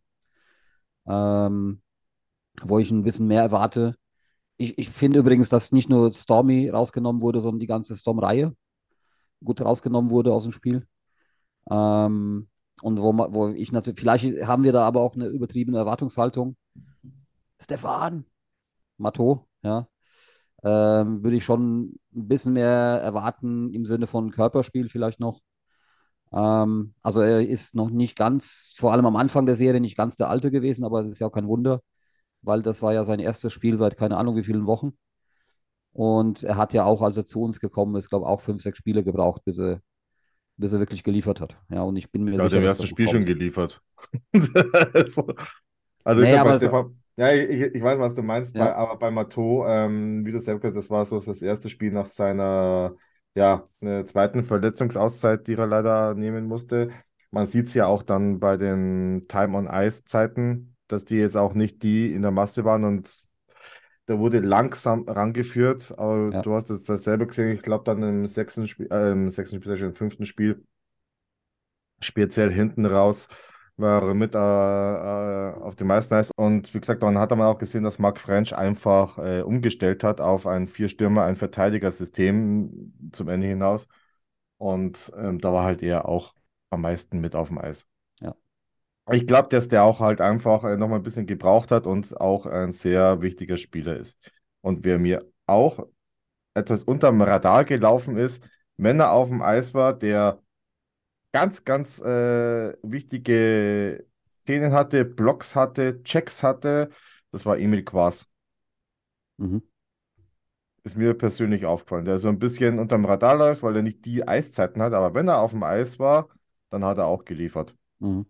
S8: Ähm, wo ich ein bisschen mehr erwarte. Ich, ich finde übrigens, dass nicht nur Stormy rausgenommen wurde, sondern die ganze Storm-Reihe gut rausgenommen wurde aus dem Spiel. Ähm, und wo, ma- wo ich natürlich, vielleicht haben wir da aber auch eine übertriebene Erwartungshaltung. Stefan, Matteau, ja, ähm, würde ich schon ein bisschen mehr erwarten im Sinne von Körperspiel vielleicht noch. Ähm, also er ist noch nicht ganz, vor allem am Anfang der Serie, nicht ganz der Alte gewesen, aber das ist ja auch kein Wunder, weil das war ja sein erstes Spiel seit keine Ahnung wie vielen Wochen. Und er hat ja auch, als er zu uns gekommen ist, glaube ich, auch fünf, sechs Spiele gebraucht, bis er, bis er wirklich geliefert hat. Ja, und ich bin mir
S7: Der hat
S8: sicher,
S7: im
S8: dass
S7: ersten
S8: das noch
S7: Spiel schon
S8: kommt.
S7: geliefert. So. Also ich
S8: Nee,
S7: glaube bei
S8: aber so,
S7: Stefan, ja, ich, ich weiß, was du meinst, bei,
S8: ja,
S7: aber bei Matteau, ähm, wie du selbst gesagt hast, das war so das erste Spiel nach seiner ja, äh, zweiten Verletzungsauszeit, die er leider nehmen musste. Man sieht es ja auch dann bei den Time-on-Ice-Zeiten, dass die jetzt auch nicht die in der Masse waren und da wurde langsam rangeführt, aber
S8: ja,
S7: du hast es selber gesehen, ich glaube dann im sechsten Spiel, äh, im sechsten Spiel, sag ich schon, im fünften Spiel, speziell hinten raus, war er mit äh, äh, auf dem meisten Eis. Und wie gesagt, man hat aber auch gesehen, dass Marc French einfach äh, umgestellt hat auf ein Vier-Stürmer-, ein Verteidigersystem zum Ende hinaus. Und ähm, da war halt er auch am meisten mit auf dem Eis.
S8: ja.
S7: Ich glaube, dass der auch halt einfach äh, nochmal ein bisschen gebraucht hat und auch ein sehr wichtiger Spieler ist. Und wer mir auch etwas unterm Radar gelaufen ist, wenn er auf dem Eis war, der ganz, ganz äh, wichtige Szenen hatte, Blocks hatte, Checks hatte. Das war Emil Quas.
S8: Mhm,
S7: Ist mir persönlich aufgefallen. Der so ein bisschen unterm Radar läuft, weil er nicht die Eiszeiten hat, aber wenn er auf dem Eis war, dann hat er auch geliefert.
S8: mhm.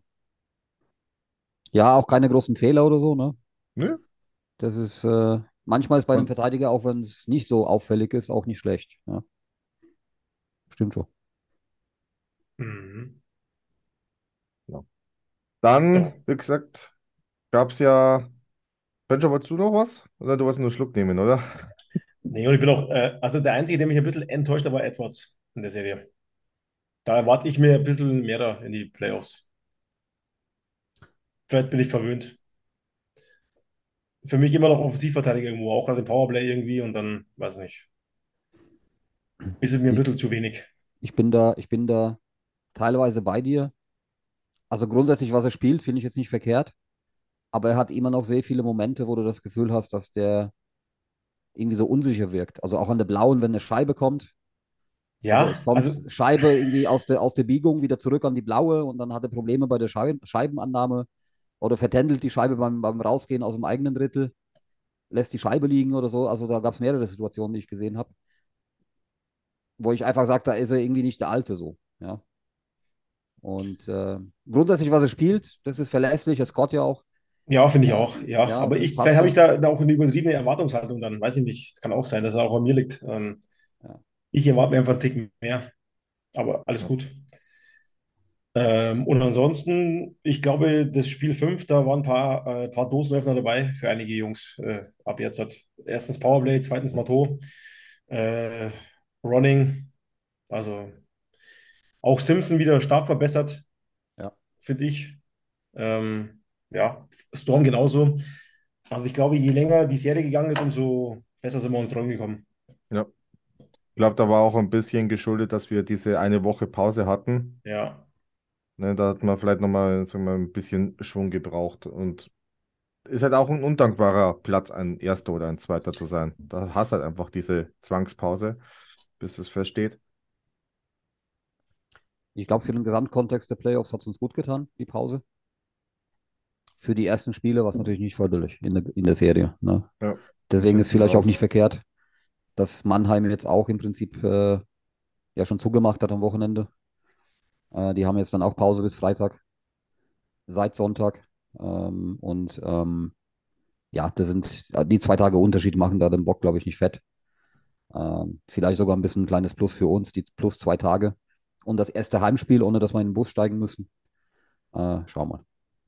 S8: Ja, auch keine großen Fehler oder so, ne?
S7: Nö?
S8: Das ist, äh, manchmal ist bei einem
S7: Und
S8: Verteidiger, auch wenn es nicht so auffällig ist, auch nicht schlecht. Ja, stimmt schon.
S5: Mhm.
S7: ja. Dann,
S5: Ja.
S7: wie gesagt, gab es ja. Benjo, wolltest du noch was? Oder du wolltest nur einen Schluck nehmen, oder?
S5: Nee, und ich bin auch, äh, also der Einzige, der mich ein bisschen enttäuscht hat, war Edwards in der Serie. Da erwarte ich mir ein bisschen mehr da in die Playoffs. Vielleicht bin ich verwöhnt. Für mich immer noch Offensivverteidiger irgendwo, auch gerade im Powerplay irgendwie und dann, weiß nicht, ist es mir ein
S8: Ich,
S5: bisschen zu wenig.
S8: ich bin da, ich bin da teilweise bei dir. Also grundsätzlich, was er spielt, finde ich jetzt nicht verkehrt. Aber er hat immer noch sehr viele Momente, wo du das Gefühl hast, dass der irgendwie so unsicher wirkt. Also auch an der blauen, wenn eine Scheibe kommt, Also es
S5: Ja, also
S8: kommt Scheibe irgendwie aus der, aus der Biegung wieder zurück an die blaue und dann hat er Probleme bei der Schei Scheibenannahme oder vertändelt die Scheibe beim, beim Rausgehen aus dem eigenen Drittel, lässt die Scheibe liegen oder so. Also da gab es mehrere Situationen, die ich gesehen habe, wo ich einfach sage, da ist er irgendwie nicht der Alte so. Ja. Und äh, grundsätzlich, was er spielt, das ist verlässlich, er scoret ja auch.
S5: ja, finde ich auch.
S8: Ähm,
S5: Ja,
S8: ja,
S5: aber
S8: das
S5: ich,
S8: passt
S5: vielleicht habe ich
S8: so.
S5: da, da auch eine übertriebene Erwartungshaltung dann. Weiß ich nicht. Es kann auch sein, dass es auch an mir liegt. Ähm,
S8: Ja,
S5: ich erwarte mir einfach einen Ticken mehr. Aber alles
S8: ja,
S5: gut. Ähm, und ansonsten, ich glaube, das Spiel fünf da waren ein paar, äh, paar Dosenöffner dabei für einige Jungs äh, ab jetzt. Hat erstens Powerplay, zweitens Mato, äh, Running, also auch Simpson wieder stark verbessert,
S8: ja.
S5: finde ich. Ähm, ja, Storm genauso. Also ich glaube, je länger die Serie gegangen ist, umso besser sind wir uns rangekommen.
S7: Ja. Ich glaube, da war auch ein bisschen geschuldet, dass wir diese eine Woche Pause hatten.
S5: Ja,
S7: Ne, da hat man vielleicht nochmal, sagen wir, ein bisschen Schwung gebraucht. Und ist halt auch ein undankbarer Platz, ein Erster oder ein Zweiter zu sein. Da hast halt einfach diese Zwangspause, bis es feststeht.
S8: Ich glaube, für den Gesamtkontext der Playoffs hat es uns gut getan, die Pause. Für die ersten Spiele war es natürlich nicht förderlich in der, in der Serie. Ne?
S7: Ja,
S8: Deswegen ist
S7: hinten
S8: vielleicht auch nicht
S7: raus.
S8: verkehrt, dass Mannheim jetzt auch im Prinzip äh, ja schon zugemacht hat am Wochenende. Äh, die haben jetzt dann auch Pause bis Freitag, seit Sonntag. Ähm, und ähm, ja, das sind die zwei Tage Unterschied machen da den Bock, glaube ich, nicht fett. Ähm, vielleicht sogar ein bisschen ein kleines Plus für uns, die plus zwei Tage. Und das erste Heimspiel, ohne dass wir in den Bus steigen müssen. Äh, schauen wir.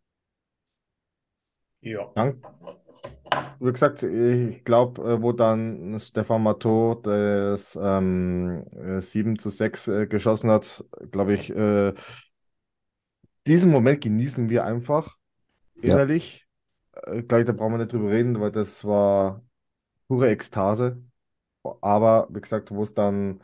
S5: ja.
S7: Dank, wie gesagt, ich glaube, wo dann Stefan Matteau das ähm, äh, sieben zu sechs äh, geschossen hat, glaube ich, äh, diesen Moment genießen wir einfach
S8: Ja,
S7: innerlich. Äh, gleich, da brauchen wir nicht drüber reden, weil das war pure Ekstase. Aber wie gesagt, wo es dann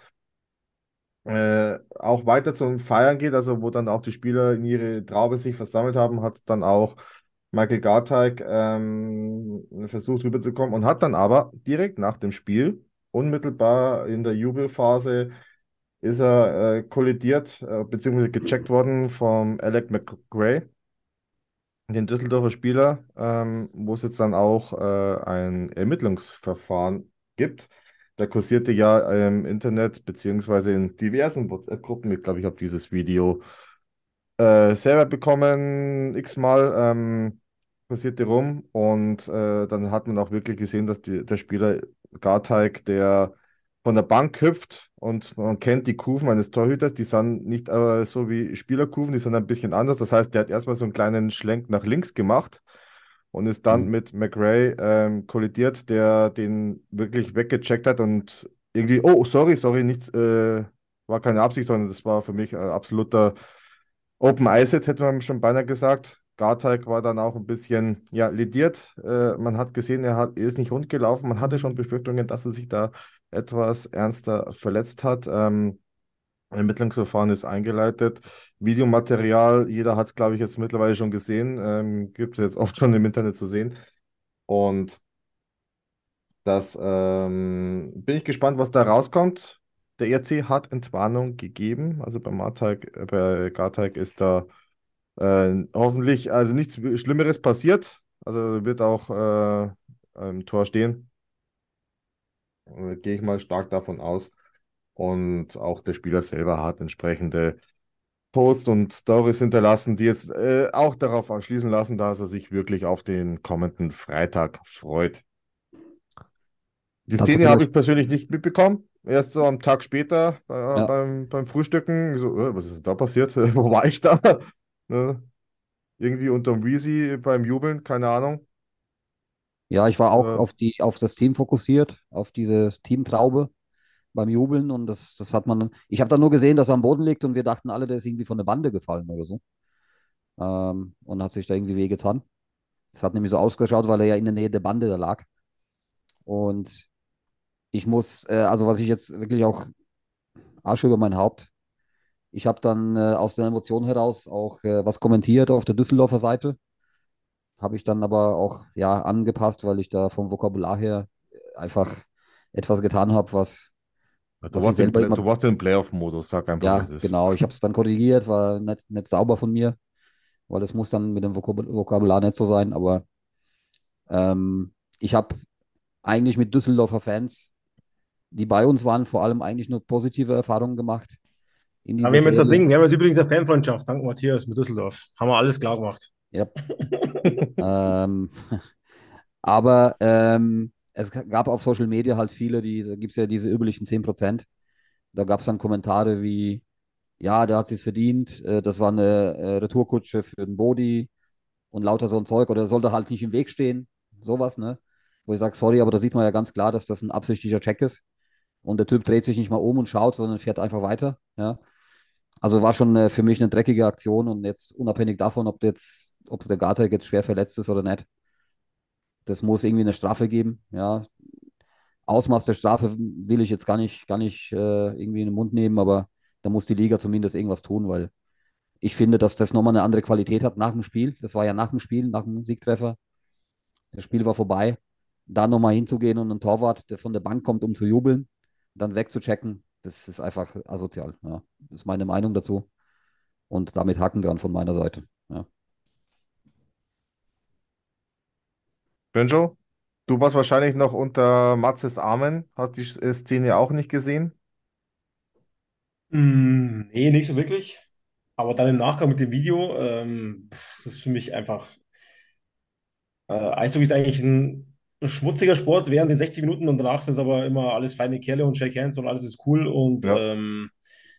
S7: äh, auch weiter zum Feiern geht, also wo dann auch die Spieler in ihre Traube sich versammelt haben, hat dann auch Michael Garteig ähm, versucht rüberzukommen und hat dann aber direkt nach dem Spiel, unmittelbar in der Jubelphase, ist er äh, kollidiert, äh, beziehungsweise gecheckt worden vom Alec McGray, den Düsseldorfer Spieler, ähm, wo es jetzt dann auch äh, ein Ermittlungsverfahren gibt. Da kursierte ja im Internet beziehungsweise in diversen WhatsApp-Gruppen, ich glaube, ich habe dieses Video äh, selber bekommen, x-mal, ähm, kursierte rum und äh, dann hat man auch wirklich gesehen, dass die, der Spieler Garteig, der von der Bank hüpft und man kennt die Kufen eines Torhüters, die sind nicht äh, so wie Spielerkufen, die sind ein bisschen anders. Das heißt, der hat erstmal so einen kleinen Schlenk nach links gemacht und ist dann
S8: mhm.
S7: mit McRae ähm, kollidiert, der den wirklich weggecheckt hat und irgendwie, oh, sorry, sorry, nicht, äh, war keine Absicht, sondern das war für mich äh, absoluter Open Iced, hätte man schon beinahe gesagt. Garteig war dann auch ein bisschen ja, lediert. Äh, man hat gesehen, er hat, er ist nicht rund gelaufen. Man hatte schon Befürchtungen, dass er sich da etwas ernster verletzt hat. Ähm, Ermittlungsverfahren ist eingeleitet. Videomaterial, jeder hat es, glaube ich, jetzt mittlerweile schon gesehen. Ähm, gibt es jetzt oft schon im Internet zu sehen. Und das ähm, bin ich gespannt, was da rauskommt. Der E R C hat Entwarnung gegeben. Also bei Marteig, äh, bei Garteig ist da äh, hoffentlich also nichts Schlimmeres passiert. Also wird auch äh, im Tor stehen. Äh, Gehe ich mal stark davon aus. Und auch der Spieler selber hat entsprechende Posts und Stories hinterlassen, die jetzt äh, auch darauf schließen lassen, dass er sich wirklich auf den kommenden Freitag freut. Die
S8: Dazu
S7: Szene habe
S8: vielleicht,
S7: ich persönlich nicht mitbekommen. Erst so am Tag später äh,
S8: ja.
S7: beim, beim Frühstücken. So, äh, was ist denn da passiert? Wo war ich da? Ne? Irgendwie unterm Wheezy beim Jubeln, keine Ahnung.
S8: Ja, ich war auch
S7: Äh,
S8: auf die, auf das Team fokussiert, auf diese Teamtraube beim Jubeln und das, das hat man, ich habe da nur gesehen, dass er am Boden liegt und wir dachten alle, der ist irgendwie von der Bande gefallen oder so. Ähm, und hat sich da irgendwie wehgetan. Das hat nämlich so ausgeschaut, weil er ja in der Nähe der Bande da lag. Und ich muss, äh, also was ich jetzt wirklich auch Asche über mein Haupt. Ich habe dann äh, aus der Emotion heraus auch äh, was kommentiert auf der Düsseldorfer Seite. Habe ich dann aber auch ja angepasst, weil ich da vom Vokabular her einfach etwas getan habe, was
S7: Ja, Du
S8: was ich
S7: warst im,
S8: selber
S7: Play-
S8: immer,
S7: du warst im Playoff-Modus, sag einfach, wie
S8: ja,
S7: es ist.
S8: genau, ich habe es dann korrigiert, war nicht, nicht sauber von mir, weil das muss dann mit dem Vokab Vokabular nicht so sein, aber ähm, ich habe eigentlich mit Düsseldorfer Fans, die bei uns waren, vor allem eigentlich nur positive Erfahrungen gemacht in
S5: Aber
S8: dieser
S5: wir haben jetzt ein
S8: Serie.
S5: Ding, wir haben jetzt übrigens eine Fanfreundschaft, dank Matthias mit Düsseldorf. Haben wir alles klar gemacht.
S8: Ja. Ähm, aber ähm, es gab auf Social Media halt viele, die, da gibt es ja diese üblichen zehn Prozent. Da gab es dann Kommentare wie, ja, der hat sich's verdient, äh, das war eine äh, Retourkutsche für den Bodi und lauter so ein Zeug oder sollte halt nicht im Weg stehen, sowas, ne? Wo ich sage, sorry, aber da sieht man ja ganz klar, dass das ein absichtlicher Check ist. Und der Typ dreht sich nicht mal um und schaut, sondern fährt einfach weiter, ja. Also war schon äh, für mich eine dreckige Aktion und jetzt unabhängig davon, ob jetzt, ob der Gartek jetzt schwer verletzt ist oder nicht, das muss irgendwie eine Strafe geben, ja. Ausmaß der Strafe will ich jetzt gar nicht, gar nicht äh, irgendwie in den Mund nehmen, aber da muss die Liga zumindest irgendwas tun, weil ich finde, dass das nochmal eine andere Qualität hat nach dem Spiel. Das war ja nach dem Spiel, nach dem Siegtreffer. Das Spiel war vorbei. Da nochmal hinzugehen und ein Torwart, der von der Bank kommt, um zu jubeln, dann wegzuchecken, das ist einfach asozial. Ja. Das ist meine Meinung dazu. Und damit Haken dran von meiner Seite. Ja.
S7: Benjo, du warst wahrscheinlich noch unter Matzes Armen, hast die äh, Szene auch nicht gesehen.
S5: Mm, nee, nicht so wirklich. Aber dann im Nachgang mit dem Video, ähm, pff, das ist für mich einfach, äh, Eishockey ist eigentlich ein, ein schmutziger Sport während den sechzig Minuten und danach sind es aber immer alles feine Kerle und Shake Hands und alles ist cool und
S7: Ja,
S5: ähm,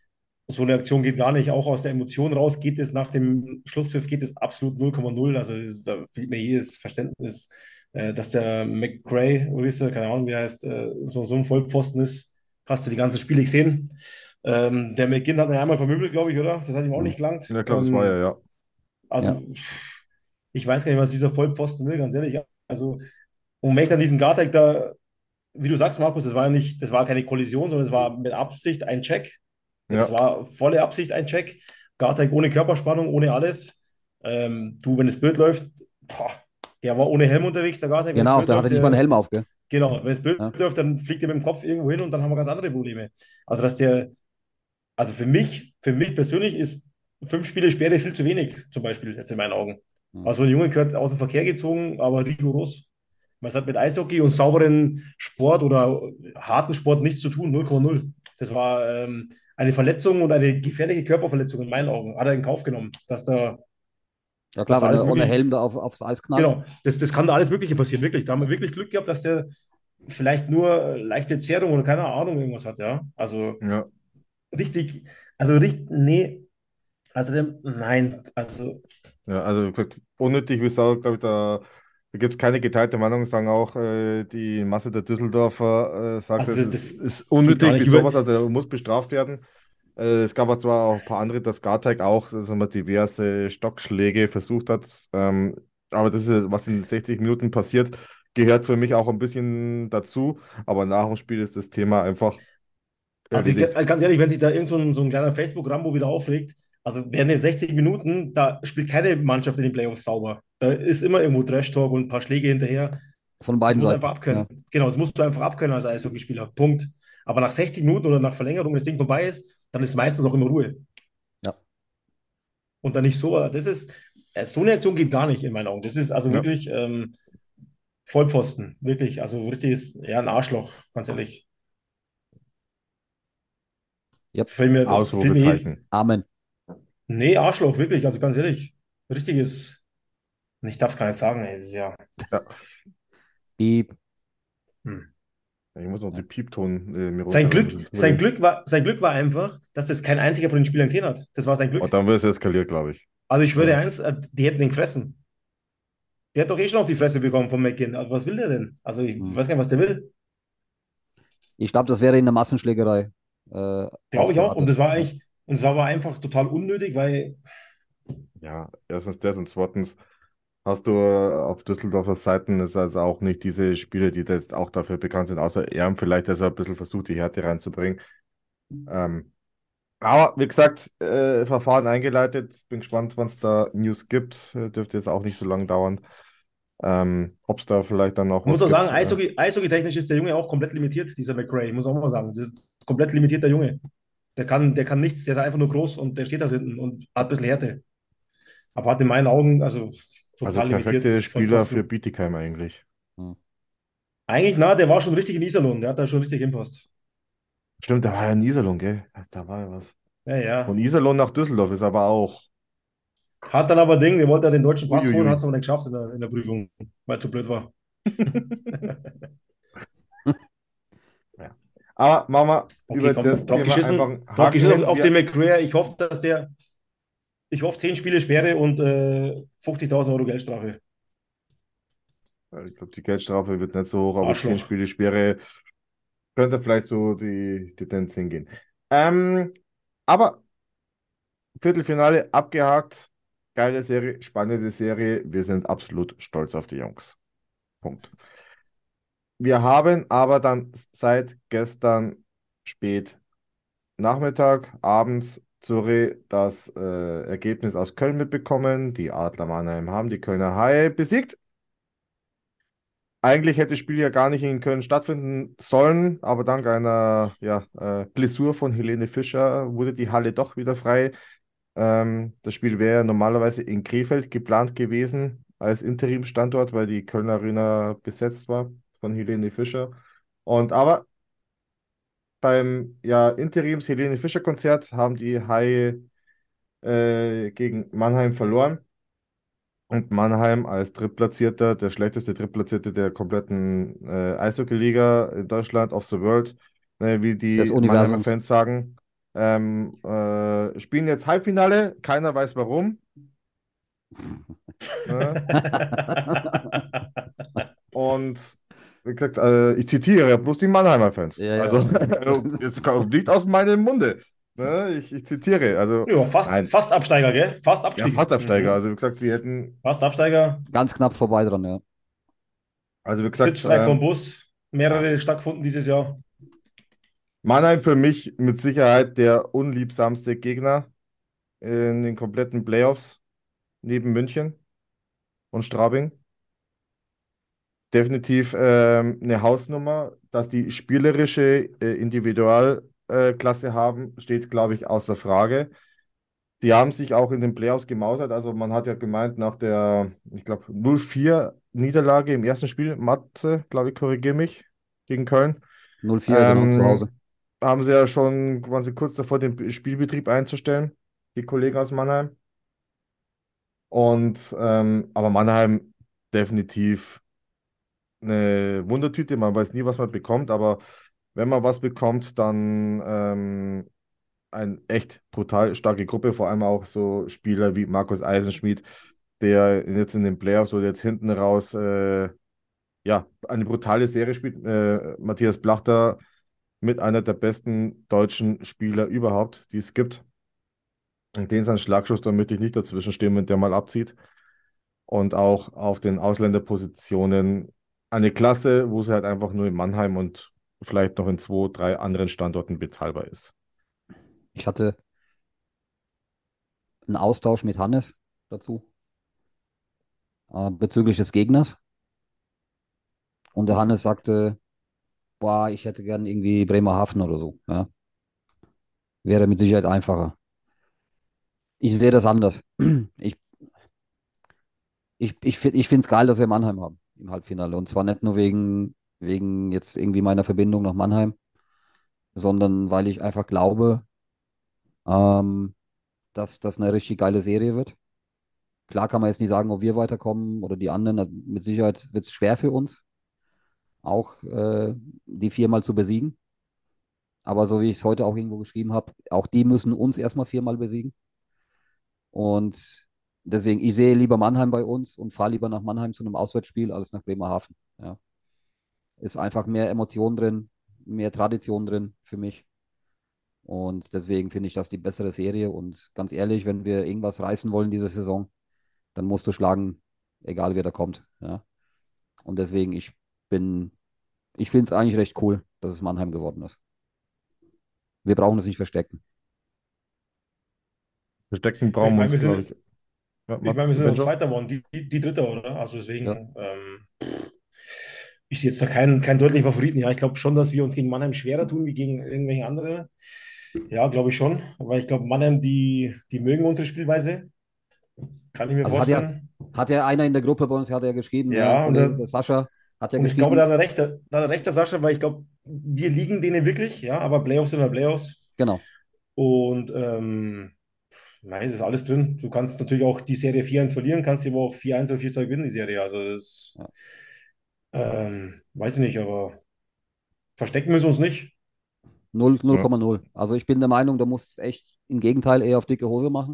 S5: so eine Aktion geht gar nicht. Auch aus der Emotion raus geht es nach dem Schlusspfiff geht es absolut null Komma null. Also es, da fehlt mir jedes Verständnis, äh, dass der McGray, oder ist er, keine Ahnung, wie er heißt, äh, so, so ein Vollpfosten ist. Hast du die ganzen Spiele gesehen? Ähm, der McGinn hat ihn einmal vermöbelt, glaube ich, oder? Das hat ihm auch nicht gelangt.
S7: ja klar, das war ja,
S5: Ähm,
S7: ja.
S8: Ja.
S5: also, ich weiß gar nicht, was dieser Vollpfosten will, ganz ehrlich. Also, und wenn ich dann diesen Gartek da, wie du sagst, Markus, das war ja nicht, das war keine Kollision, sondern es war mit Absicht ein Check. Das
S7: Ja,
S5: war volle Absicht ein Check. Gartek ohne Körperspannung, ohne alles. Ähm, du, wenn das Bild läuft, boah, der war ohne Helm unterwegs, der Gartek. Wenn das
S8: Genau,
S5: Bild
S8: der hatte
S5: läuft,
S8: nicht mal einen
S5: der,
S8: Helm auf, gell?
S5: genau, wenn das Bild
S8: Ja.
S5: läuft, dann fliegt er mit dem Kopf irgendwo hin und dann haben wir ganz andere Probleme. Also, dass der, also für mich, für mich persönlich ist fünf Spiele Sperre viel zu wenig, zum Beispiel, jetzt in meinen Augen.
S8: Ja.
S5: Also ein Junge gehört aus dem Verkehr gezogen, aber rigoros. Man hat mit Eishockey und sauberen Sport oder harten Sport nichts zu tun, null Komma null. Das war ähm, eine Verletzung und eine gefährliche Körperverletzung in meinen Augen. Hat er in Kauf genommen, dass da,
S8: Ja
S5: dass
S8: klar,
S5: da
S8: wenn
S5: alles
S8: er ohne
S5: mögliche,
S8: Helm da auf, aufs Eis knallt.
S5: genau, das, das kann da alles Mögliche passieren, wirklich. Da haben wir wirklich Glück gehabt, dass der vielleicht nur leichte Zerrung oder keine Ahnung irgendwas hat, ja. Also
S7: ja.
S5: richtig, also richtig, nee, also der, nein, also
S7: Ja, also wie gesagt, unnötig wie Sau, glaube ich, da, da gibt es keine geteilte Meinung, sagen auch äh, die Masse der Düsseldorfer, äh, sagt,
S5: Also
S7: es ist,
S5: das
S7: ist
S5: geht gar
S7: unnötig wie
S5: nicht über.
S7: sowas, also er muss bestraft werden. Äh, es gab aber zwar auch ein paar andere, dass Garteig auch sagen wir, diverse Stockschläge versucht hat, ähm, aber das ist, was in sechzig Minuten passiert, gehört für mich auch ein bisschen dazu, aber nach dem Spiel ist das Thema einfach
S5: Also ich,
S7: erledigt.
S5: ganz ehrlich, wenn sich da irgend so ein, so ein kleiner Facebook-Rambo wieder aufregt, also während den sechzig Minuten, da spielt keine Mannschaft in den Playoffs sauber. Da ist immer irgendwo Trash-Talk und ein paar Schläge hinterher.
S8: Von
S5: Das
S8: beiden
S5: muss einfach
S8: Seiten.
S5: abkönnen.
S8: Ja.
S5: Genau, das musst du einfach abkönnen als Eishockeyspieler. Punkt. Aber nach sechzig Minuten oder nach Verlängerung, wenn das Ding vorbei ist, dann ist meistens auch immer Ruhe.
S8: Ja.
S5: Und dann nicht so, das ist, äh, so eine Aktion geht gar nicht in meinen Augen. Das ist also
S7: Ja.
S5: wirklich ähm, Vollpfosten. Wirklich, also richtig ist, ja, ein Arschloch, ganz ehrlich.
S8: Yep.
S5: Fällt mir, fällt mir,
S7: Ausrufezeichen.
S8: Amen.
S5: nee, Arschloch, wirklich, also ganz ehrlich. Richtiges, ich darf es gar nicht sagen, ey, das ist ja.
S7: Ja.
S8: Piep.
S5: Hm.
S7: Ich muss noch
S8: Ja.
S7: die Piepton äh, mir
S5: Sein
S7: runterladen,
S5: Glück,
S7: ein bisschen
S5: sein
S7: drüber.
S5: Glück war, sein Glück war einfach, dass das kein einziger von den Spielern gesehen hat. Das war sein Glück.
S7: Und dann wird es eskaliert, glaube ich.
S5: Also ich schwöre
S7: Ja.
S5: eins, äh, die hätten den gefressen. Der hat doch eh schon auf die Fresse bekommen von McGinn. Also was will der denn? Also ich
S8: Hm.
S5: weiß gar nicht, was der will.
S8: Ich glaube, das wäre in der Massenschlägerei äh,
S5: Glaube ich auch. Und
S8: ausgeartet.
S5: das war
S8: Ja.
S5: eigentlich, und es war aber einfach total unnötig, weil,
S7: Ja, erstens das und zweitens hast du äh, auf Düsseldorfer Seiten ist also auch nicht diese Spieler, die da jetzt auch dafür bekannt sind, außer er vielleicht, dass er ein bisschen versucht, die Härte reinzubringen. Ähm, aber wie gesagt, äh, Verfahren eingeleitet. Bin gespannt, wann es da News gibt. Äh, Dürfte jetzt auch nicht so lange dauern. Ähm, ob es da vielleicht dann noch
S5: Man muss
S7: was
S5: auch sagen,
S7: gibt. Äh,
S5: Eishockey, Eishockey-technisch ist der Junge auch komplett limitiert, dieser McRae, muss auch mal sagen. Das ist ein komplett limitierter Junge. Der kann, der kann nichts, der ist einfach nur groß und der steht da hinten und hat ein bisschen Härte. Aber hat in meinen Augen, also
S7: also
S5: total limitiert
S7: perfekte
S5: von
S7: Spieler für
S5: Pfosten.
S7: Bietigheim eigentlich.
S8: Hm.
S5: Eigentlich, na, der war schon richtig in Iserlohn, der hat da schon richtig hinpasst.
S7: Stimmt, da war ja in Iserlohn, gell? Da war ja was.
S5: Ja,
S7: Von
S5: ja.
S7: Iserlohn nach Düsseldorf ist aber auch.
S5: Hat dann aber Ding, der wollte ja den deutschen Pass holen, hat
S7: Uiuiui.
S5: es aber nicht geschafft in der, in der Prüfung, weil er zu blöd war.
S7: Ja. Aber machen wir
S5: Okay,
S7: über
S5: komm,
S7: das
S5: drauf
S7: Thema einfach
S5: geschissen,
S7: einen
S5: drauf
S7: Haken
S5: geschissen auf,
S7: hin.
S5: auf den
S7: Wir,
S5: McRae. Ich hoffe, dass der, ich hoffe, zehn Spiele Sperre und äh, fünfzigtausend Euro Geldstrafe.
S7: ich glaube, die Geldstrafe wird nicht so hoch, aber zehn
S5: Arschloch.
S7: Spiele Sperre könnte vielleicht so die, die Tendenz hingehen. Ähm, aber Viertelfinale abgehakt. Geile Serie, spannende Serie. Wir sind absolut stolz auf die Jungs. Punkt. Wir haben aber dann seit gestern spät Nachmittag, abends, Zürich, das äh, Ergebnis aus Köln mitbekommen. Die Adler Mannheim haben die Kölner Haie besiegt. Eigentlich hätte das Spiel ja gar nicht in Köln stattfinden sollen, aber dank einer ja, äh, Blessur von Helene Fischer wurde die Halle doch wieder frei. Ähm, das Spiel wäre normalerweise in Krefeld geplant gewesen als Interimsstandort, weil die Kölner Arena besetzt war von Helene Fischer. Und aber beim ja, Interims-Helene Fischer-Konzert haben die Haie äh, gegen Mannheim verloren. Und Mannheim als Drittplatzierter, der schlechteste Drittplatzierte der kompletten äh, Eishockey-Liga in Deutschland, of the world, ne, wie
S8: Des
S7: die Mannheimer
S8: Universums.
S7: Fans sagen, ähm, äh, spielen jetzt Halbfinale. Keiner weiß warum. Ne? Und wie gesagt, äh, ich zitiere bloß die Mannheimer Fans.
S8: Ja,
S7: Also,
S8: ja.
S7: jetzt kommt nicht aus meinem Munde. Ne? Ich, ich zitiere. Also,
S5: Ja, fast,
S7: nein,
S5: fast Absteiger, gell? Fast
S7: ja, fast
S5: abgestiegen.
S7: Absteiger.
S5: Mhm.
S7: Also, wie gesagt, die hätten,
S5: Fast Absteiger.
S8: Ganz knapp vorbei dran, ja.
S7: also, wie gesagt,
S5: Sitzstreik vom
S7: ähm,
S5: Bus.
S7: ja.
S5: Mehrere stattgefunden dieses Jahr.
S7: Mannheim für mich mit Sicherheit der unliebsamste Gegner in den kompletten Playoffs neben München und Straubing. Definitiv ähm, eine Hausnummer. Dass die spielerische äh, Individualklasse äh, Klasse haben, steht, glaube ich, außer Frage. Die haben sich auch in den Playoffs gemausert. Also man hat ja gemeint, nach der, ich glaube, null vier Niederlage im ersten Spiel, Matze, glaube ich, korrigiere mich, gegen Köln,
S8: null vier, genau, zu
S7: ähm,
S8: Hause.
S7: haben sie ja schon, waren sie kurz davor, den Spielbetrieb einzustellen, die Kollegen aus Mannheim. Und ähm, aber Mannheim definitiv eine Wundertüte. Man weiß nie, was man bekommt, aber wenn man was bekommt, dann ähm, eine echt brutal starke Gruppe, vor allem auch so Spieler wie Markus Eisenschmidt, der jetzt in den Playoffs oder jetzt hinten raus äh, ja, eine brutale Serie spielt. Äh, Matthias Blachter mit einer der besten deutschen Spieler überhaupt, die es gibt. Und den sein Schlagschuss, da möchte ich nicht dazwischen stehen, wenn der mal abzieht. Und auch auf den Ausländerpositionen eine Klasse, wo sie halt einfach nur in Mannheim und vielleicht noch in zwei, drei anderen Standorten bezahlbar ist.
S8: Ich hatte einen Austausch mit Hannes dazu äh, bezüglich des Gegners. Und der Hannes sagte, boah, ich hätte gern irgendwie Bremerhaven oder so. Ja. Wäre mit Sicherheit einfacher. Ich sehe das anders. Ich, ich, ich, find- ich finde es geil, dass wir Mannheim haben im Halbfinale. Und zwar nicht nur wegen, wegen jetzt irgendwie meiner Verbindung nach Mannheim, sondern weil ich einfach glaube, ähm, dass das eine richtig geile Serie wird. Klar kann man jetzt nicht sagen, ob wir weiterkommen oder die anderen. Also mit Sicherheit wird es schwer für uns, auch äh, die viermal zu besiegen. Aber so wie ich es heute auch irgendwo geschrieben habe, auch die müssen uns erstmal viermal besiegen. Und deswegen, ich sehe lieber Mannheim bei uns und fahre lieber nach Mannheim zu einem Auswärtsspiel als nach Bremerhaven. Ja. Ist einfach mehr Emotion drin, mehr Tradition drin für mich. Und deswegen finde ich das die bessere Serie. Und ganz ehrlich, wenn wir irgendwas reißen wollen diese Saison, dann musst du schlagen, egal wer da kommt. Ja. Und deswegen, ich bin, ich finde es eigentlich recht cool, dass es Mannheim geworden ist. Wir brauchen es nicht verstecken.
S7: Verstecken
S5: Ich
S7: brauchen wir
S5: meine,
S7: uns,
S5: wir
S7: glaube
S5: sind,
S7: ich. Ja,
S5: Ich meine, wir sind ja
S7: Benjo?
S5: Zweiter geworden, die, die, die Dritter, oder? Also
S8: Ja.
S5: deswegen, ähm, ich sehe jetzt da keinen, keinen deutlichen Favoriten. Ja, ich glaube schon, dass wir uns gegen Mannheim schwerer tun wie gegen irgendwelche andere. Ja, glaube ich schon. Weil ich glaube, Mannheim, die, die mögen unsere Spielweise. Kann ich mir
S8: Also hat ja,
S5: vorstellen.
S8: hat ja einer in der Gruppe bei uns, hat ja geschrieben, ja, ein
S5: Ja, und, da,
S8: Kollege, der Sascha, hat ja
S5: und ich glaube,
S8: geschrieben,
S5: da hat er recht, da hat er recht, der Sascha, weil ich glaube, wir liegen denen wirklich, ja, aber Playoffs sind ja Playoffs.
S8: genau,
S5: Und ähm, nein, das ist alles drin. Du kannst natürlich auch die Serie vier eins verlieren, kannst aber auch vier eins oder vier zwei gewinnen, die Serie. Also das
S8: ja.
S5: ähm, weiß ich nicht, aber verstecken müssen wir uns nicht.
S8: null,
S7: Ja.
S8: null Komma null. Also ich bin der Meinung, da muss echt im Gegenteil eher auf dicke Hose machen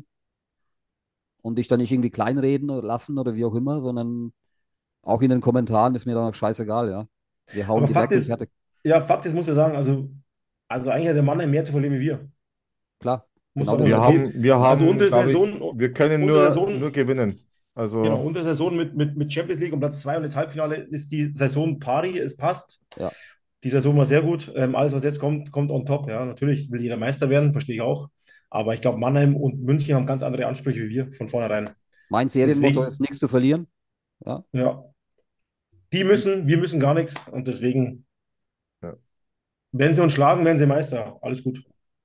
S8: und dich da nicht irgendwie kleinreden lassen oder wie auch immer, sondern auch in den Kommentaren ist mir da scheißegal, ja. Wir hauen
S5: Aber
S8: die
S5: Fakt
S8: weg und
S5: ist,
S8: fertig.
S5: ja, Fakt ist, muss ich sagen, also, also eigentlich hat der Mann mehr zu verlieren wie wir.
S8: Klar,
S5: Muss
S8: genau
S5: sagen,
S7: Wir
S8: deshalb.
S5: okay.
S7: haben, wir
S5: Also
S7: haben,
S5: unsere
S7: glaube ich,
S5: Saison,
S7: wir können
S5: unsere
S7: nur, nur
S5: Saison,
S7: gewinnen.
S5: genau,
S7: Also,
S5: unsere Saison mit, mit, mit Champions League um Platz zwei und das Halbfinale ist die Saison pari, es passt.
S8: Ja.
S5: Die Saison war sehr gut. Ähm, alles, was jetzt kommt, kommt on top. Ja, natürlich will jeder Meister werden, verstehe ich auch. Aber ich glaube, Mannheim und München haben ganz andere Ansprüche wie wir von vornherein.
S8: Mein Serienmotto ist
S5: Deswegen,
S8: nichts zu verlieren. Ja.
S5: ja, die müssen, wir müssen gar nichts. Und deswegen,
S7: ja.
S5: wenn sie uns schlagen, werden sie Meister. Alles gut.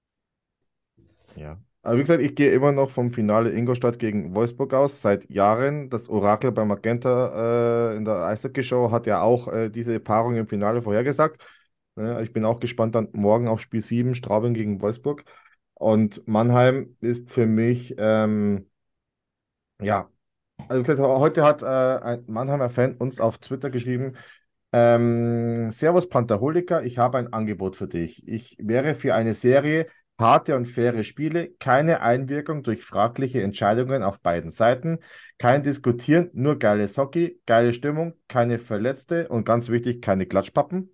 S7: Ja. Aber wie gesagt, ich gehe immer noch vom Finale Ingolstadt gegen Wolfsburg aus, seit Jahren. Das Orakel bei Magenta äh, in der Eishockey-Show hat ja auch äh, diese Paarung im Finale vorhergesagt. Ne, ich bin auch gespannt dann morgen auf Spiel sieben, Straubing gegen Wolfsburg. Und Mannheim ist für mich, ähm, ja, also wie gesagt, heute hat äh, ein Mannheimer Fan uns auf Twitter geschrieben, ähm, Servus Pantherholika, ich habe ein Angebot für dich. Ich wäre für eine Serie harte und faire Spiele, keine Einwirkung durch fragliche Entscheidungen auf beiden Seiten, kein Diskutieren, nur geiles Hockey, geile Stimmung, keine Verletzte und ganz wichtig, keine Klatschpappen.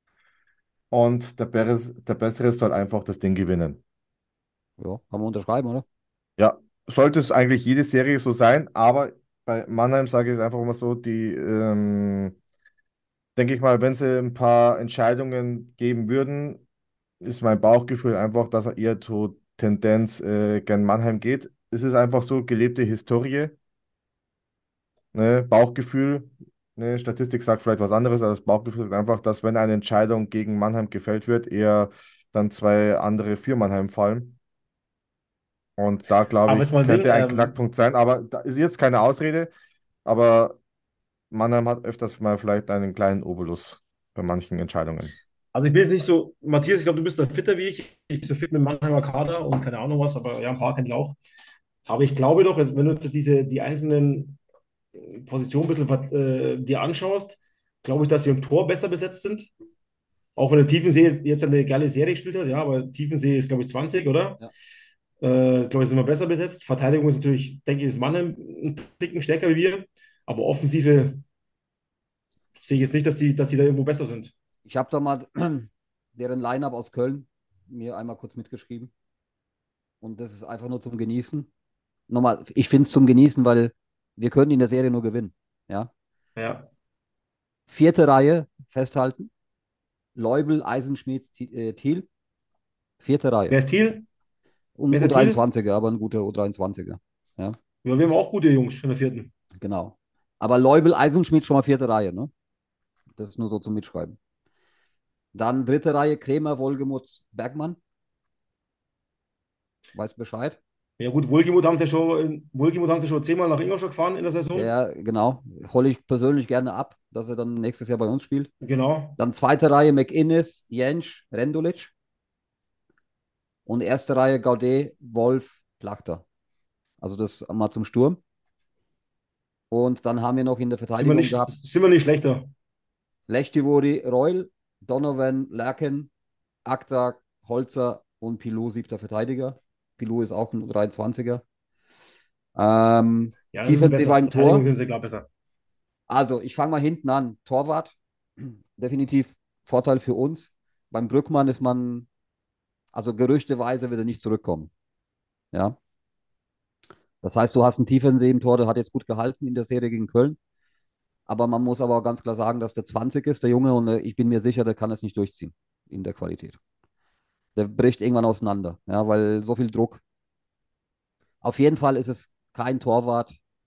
S7: Und der, Beres, der Bessere soll einfach das Ding gewinnen.
S8: Ja, kann man unterschreiben, oder?
S7: Ja, sollte es eigentlich jede Serie so sein, aber bei Mannheim sage ich es einfach immer so, die ähm, denke ich mal, wenn sie ein paar Entscheidungen geben würden, ist mein Bauchgefühl einfach, dass er eher zur Tendenz äh, gern Mannheim geht. Es ist einfach so gelebte Historie, ne? Bauchgefühl, ne? Statistik sagt vielleicht was anderes, aber das Bauchgefühl ist einfach, dass wenn eine Entscheidung gegen Mannheim gefällt wird, eher dann zwei andere für Mannheim fallen. Und da, glaube
S5: Aber jetzt
S7: ich,
S5: mal ein Ding,
S7: könnte ein
S5: ähm,
S7: Knackpunkt sein. Aber da ist jetzt keine Ausrede. Aber Mannheim hat öfters mal vielleicht einen kleinen Obolus bei manchen Entscheidungen.
S5: also ich bin jetzt nicht so, Matthias, ich glaube, du bist da fitter wie ich. Ich bin so fit mit dem Mannheimer Kader und keine Ahnung was, aber ja, ein paar kenne ich auch. Aber ich glaube doch, also wenn du jetzt diese, die einzelnen Positionen ein bisschen äh, dir anschaust, glaube ich, dass wir im Tor besser besetzt sind. Auch wenn der Tiefensee jetzt eine geile Serie gespielt hat, ja, aber Tiefensee ist, glaube ich, zwanzig, oder?
S8: Ja.
S5: Äh, glaube ich, sind wir besser besetzt. Verteidigung ist natürlich, denke ich, ist Mannheim einen Ticken stärker wie wir. Aber Offensive sehe ich jetzt nicht, dass die, dass die da irgendwo besser sind.
S8: Ich habe da mal deren Line-Up aus Köln mir einmal kurz mitgeschrieben. Und das ist einfach nur zum Genießen. Nochmal, ich finde es zum Genießen, weil wir können in der Serie nur gewinnen. Ja.
S5: Ja.
S8: Vierte Reihe festhalten. Leubel, Eisenschmidt, Thi- äh, Thiel. Vierte Reihe.
S5: Wer ist Thiel?
S8: Und
S5: Wer ist der Thiel?
S8: U dreiundzwanziger, aber ein guter U dreiundzwanziger. Ja,
S5: Ja, wir haben auch gute Jungs in der vierten.
S8: genau. Aber Leubel, Eisenschmidt schon mal vierte Reihe, ne? Das ist nur so zum Mitschreiben. Dann dritte Reihe, Krämer, Wolgemuth, Bergmann. Weiß Bescheid.
S5: Ja gut, Wohlgemuth haben sie ja schon, Wohlgemuth haben sie schon zehnmal nach Ingolstadt gefahren in der Saison.
S8: Ja, genau. Hole ich persönlich gerne ab, dass er dann nächstes Jahr bei uns spielt.
S5: Genau.
S8: Dann zweite Reihe, McInnes, Jentsch, Rendulic. Und erste Reihe, Gaudet, Wolf, Plachter. Also das mal zum Sturm. Und dann haben wir noch in der
S5: Sind wir
S8: Verteidigung
S5: nicht,
S8: gehabt
S5: sind wir nicht schlechter.
S8: Lechtivori, Reul, Donovan, Lerken, Akta, Holzer und Pilou, siebter Verteidiger. Pilou ist auch ein U dreiundzwanziger. Ähm,
S5: Ja, das ist
S8: Tiefensee
S5: besser.
S8: war im
S5: Verteidigung
S8: Tor.
S5: sind sie klar besser.
S8: Also, ich fange mal hinten an. Torwart, definitiv Vorteil für uns. Beim Brückmann ist man, also gerüchteweise wird er nicht zurückkommen. Ja. Das heißt, du hast einen Tiefensee im Tor, der hat jetzt gut gehalten in der Serie gegen Köln. Aber man muss aber auch ganz klar sagen, dass der zwanzig ist, der Junge, und äh, ich bin mir sicher, der kann es nicht durchziehen in der Qualität. Der bricht irgendwann auseinander, ja, weil so viel Druck. Auf jeden Fall ist es kein Torwart,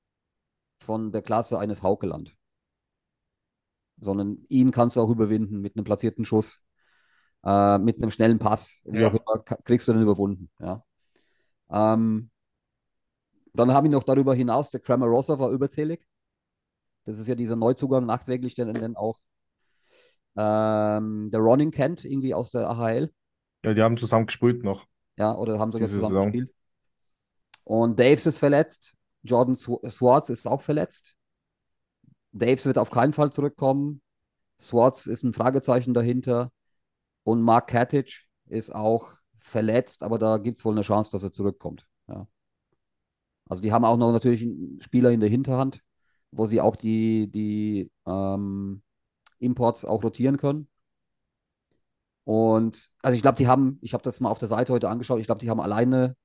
S8: von der Klasse eines Haukeland. Sondern ihn kannst du auch überwinden mit einem platzierten Schuss, äh, mit einem schnellen Pass, wie
S5: Ja.
S8: auch immer, ka- kriegst du den überwunden. Ja. Ähm, dann habe ich noch darüber hinaus, der Kramer Rosa war überzählig. Das ist ja dieser Neuzugang nachträglich, den dann auch ähm, der Ronning kennt, irgendwie aus der A H L.
S7: Ja, die haben zusammen gespielt noch
S8: Ja, oder haben sogar
S7: diese
S8: zusammen
S7: Saison.
S8: gespielt. Und Daves ist verletzt. Jordan Sw- Swartz ist auch verletzt. Daves wird auf keinen Fall zurückkommen. Swartz ist ein Fragezeichen dahinter. Und Mark Katic ist auch verletzt, aber da gibt es wohl eine Chance, dass er zurückkommt. Ja. Also die haben auch noch natürlich einen Spieler in der Hinterhand, wo sie auch die, die ähm, Imports auch rotieren können. Und also ich glaube, die haben, ich habe das mal auf der Seite heute angeschaut, ich glaube, die haben alleine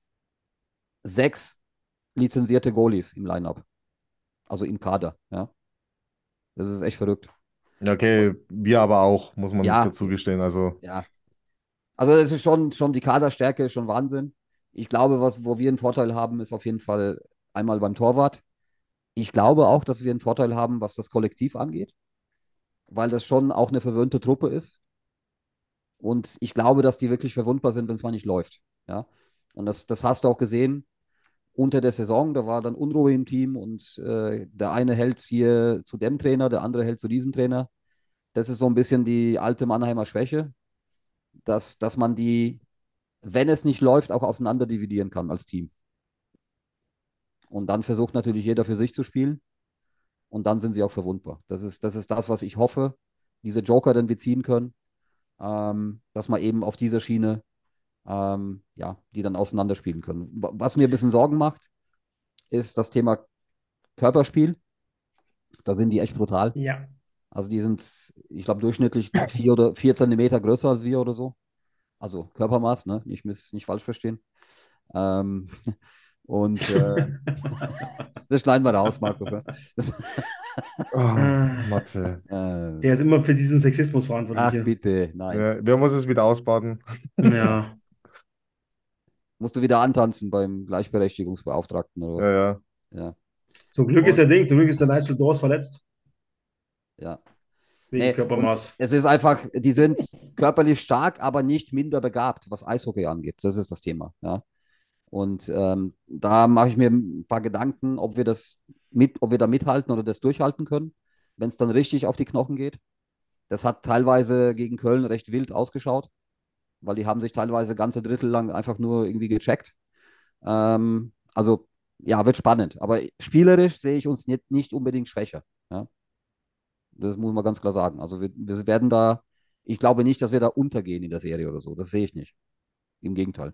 S8: sechs lizenzierte Goalies im Lineup. Also im Kader, ja. Das ist echt verrückt.
S7: Ja, okay, wir aber auch, muss man
S8: Ja,
S7: dazu gestehen. Also,
S8: ja. Also es ist schon, schon die Kaderstärke ist schon Wahnsinn. Ich glaube, was, wo wir einen Vorteil haben, ist auf jeden Fall einmal beim Torwart. Ich glaube auch, dass wir einen Vorteil haben, was das Kollektiv angeht, weil das schon auch eine verwöhnte Truppe ist. Und ich glaube, dass die wirklich verwundbar sind, wenn es mal nicht läuft. Ja. Und das, das hast du auch gesehen unter der Saison. Da war dann Unruhe im Team und äh, der eine hält hier zu dem Trainer, der andere hält zu diesem Trainer. Das ist so ein bisschen die alte Mannheimer Schwäche, dass, dass man die, wenn es nicht läuft, auch auseinander dividieren kann als Team. Und dann versucht natürlich jeder für sich zu spielen und dann sind sie auch verwundbar. Das ist das, ist das was ich hoffe, diese Joker, den wir ziehen können, ähm, dass man eben auf dieser Schiene, ähm, ja, die dann auseinanderspielen können. Was mir ein bisschen Sorgen macht, ist das Thema Körperspiel. Da sind die echt brutal.
S5: Ja.
S8: Also die sind, ich glaube, durchschnittlich vier oder vier Zentimeter größer als wir oder so. Also Körpermaß, ne? Nicht, miss- nicht falsch verstehen. Ähm, und äh, das schneiden wir raus, Markus. Ja? Das,
S7: oh,
S5: Äh,
S7: Matze.
S8: äh,
S5: Der ist immer für diesen Sexismus verantwortlich
S8: ach
S5: hier.
S8: bitte, nein.
S7: Ja, wer muss es wieder ausbaden?
S5: Ja.
S8: Musst du wieder antanzen beim Gleichberechtigungsbeauftragten oder was?
S7: Ja, ja.
S8: Ja,
S5: Zum Glück ist
S8: Und-
S5: der Ding, zum Glück ist der Nigel Dawes verletzt,
S8: ja.
S5: wegen
S8: Nee, und
S5: Körpermaß.
S8: es ist einfach, die sind körperlich stark, aber nicht minder begabt, was Eishockey angeht. Das ist das Thema. Ja. Und ähm, da mache ich mir ein paar Gedanken, ob wir das mit, ob wir da mithalten oder das durchhalten können, wenn es dann richtig auf die Knochen geht. Das hat teilweise gegen Köln recht wild ausgeschaut, weil die haben sich teilweise ganze Drittel lang einfach nur irgendwie gecheckt. Ähm, also ja, wird spannend. Aber spielerisch sehe ich uns nicht, nicht unbedingt schwächer. Ja. Das muss man ganz klar sagen. Also wir, wir werden da, ich glaube nicht, dass wir da untergehen in der Serie oder so. Das sehe ich nicht. Im Gegenteil.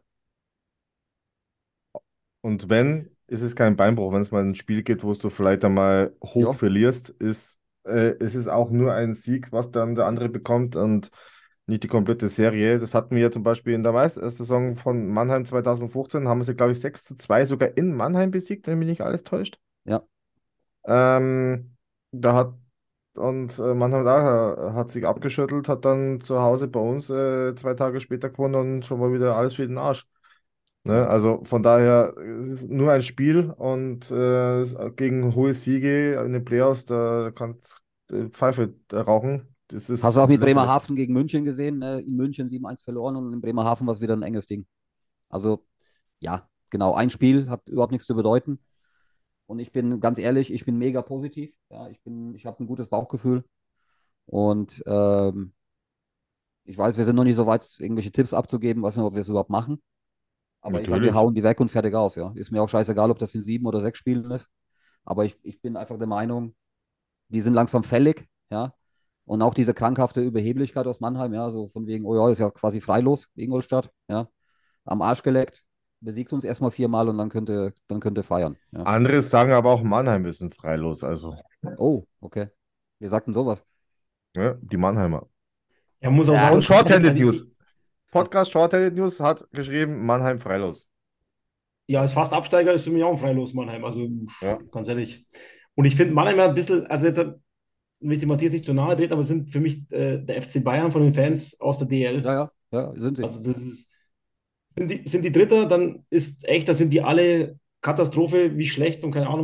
S7: Und wenn, ist es kein Beinbruch, wenn es mal ein Spiel geht, wo du vielleicht einmal hoch
S8: Ja.
S7: verlierst, ist, äh, es ist auch nur ein Sieg, was dann der andere bekommt und nicht die komplette Serie. Das hatten wir ja zum Beispiel in der Meistersaison von Mannheim zwanzig fünfzehn, haben sie, glaube ich, sechs zu zwei sogar in Mannheim besiegt, wenn mich nicht alles täuscht.
S8: Ja.
S7: Ähm, da hat und äh, Mannheim da hat sich abgeschüttelt, hat dann zu Hause bei uns äh, zwei Tage später gewonnen und schon mal wieder alles für den Arsch. Ne? Also von daher, es ist nur ein Spiel und äh, gegen hohe Siege in den Playoffs, da kannst du Pfeife rauchen. Das ist
S8: Hast du auch mit
S7: lächerlich.
S8: Bremerhaven gegen München gesehen? Ne? In München sieben eins verloren und in Bremerhaven war es wieder ein enges Ding. Also, ja, genau. Ein Spiel hat überhaupt nichts zu bedeuten. Und ich bin ganz ehrlich, ich bin mega positiv. Ja, ich bin, ich habe ein gutes Bauchgefühl. Und ähm, ich weiß, wir sind noch nicht so weit, irgendwelche Tipps abzugeben. Weiß nicht, ob wir es überhaupt machen. Aber ich sage, wir
S7: Natürlich.
S8: hauen die weg und fertig aus. Ja. Ist mir auch scheißegal, ob das in sieben oder sechs Spielen ist. Aber ich, ich bin einfach der Meinung, die sind langsam fällig. Ja. Und auch diese krankhafte Überheblichkeit aus Mannheim, ja, so von wegen, oh ja, ist ja quasi freilos, Ingolstadt, ja, am Arsch geleckt, besiegt uns erstmal viermal und dann könnte, dann könnte feiern. Ja.
S7: Andere sagen aber auch, Mannheim ist ein Freilos, also
S8: Oh, okay. Wir sagten sowas.
S7: ne? Die Mannheimer.
S5: Er muss auch
S8: Ja.
S5: sagen,
S7: Und Shorthanded
S5: also,
S7: News. Podcast Shorthanded News hat geschrieben, Mannheim Freilos.
S5: ja, als fast Absteiger ist für mich auch ein Freilos Mannheim. Also
S7: Ja.
S5: ganz ehrlich. Und ich finde Mannheim ja ein bisschen, also jetzt will ich dem Matthias nicht zu nahe treten, aber es sind für mich äh, der F C Bayern von den Fans aus der D L.
S8: Ja, ja, ja, sind sie.
S5: Also das ist, sind die, sind die Dritter, dann ist echt, da sind die alle Katastrophe, wie schlecht und keine Ahnung was.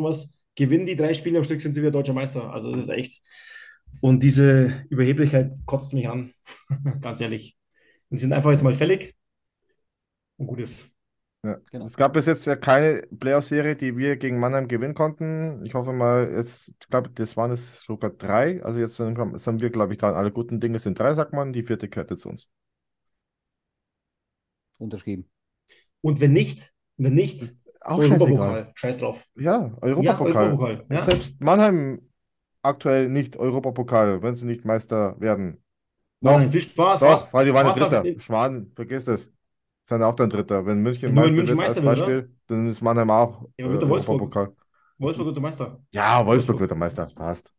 S5: gewinnen die drei Spiele am Stück, sind sie wieder deutscher Meister. Also das ist echt. Und diese Überheblichkeit kotzt mich an, ganz ehrlich. Und sie sind einfach jetzt mal fällig und gut ist.
S7: Ja.
S8: Genau.
S7: Es gab bis jetzt ja keine Playoff-Serie, die wir gegen Mannheim gewinnen konnten. Ich hoffe mal, jetzt, ich glaube, das waren es sogar drei. Also jetzt sind, sind wir, glaube ich, dran. Alle guten Dinge sind drei, sagt man. Die vierte gehört jetzt uns.
S8: Unterschrieben.
S5: Und wenn nicht, wenn nicht,
S7: Ist auch
S5: Europapokal,
S7: scheißegal.
S5: scheiß drauf.
S7: Ja,
S5: Ja,
S7: Europapokal.
S5: Europapokal. Ja.
S7: Selbst Mannheim aktuell nicht Europapokal, wenn sie nicht Meister werden. Doch,
S5: Mannheim, viel Spaß.
S7: doch,
S5: Wart,
S7: weil die waren ein
S5: wart auf,
S7: Dritter. Schwan, vergiss es. Sind auch dann Dritter. Wenn München
S5: nur wenn
S7: Meister
S5: München
S7: wird, als
S5: Meister wird, oder?
S7: Beispiel, dann ist Mannheim auch
S5: Ja,
S7: äh,
S5: aber wird der Wolfsburg.
S7: Europapokal.
S5: Wolfsburg wird der Meister.
S7: Ja, Wolfsburg
S5: Wolfsburg.
S7: wird der Meister. Passt.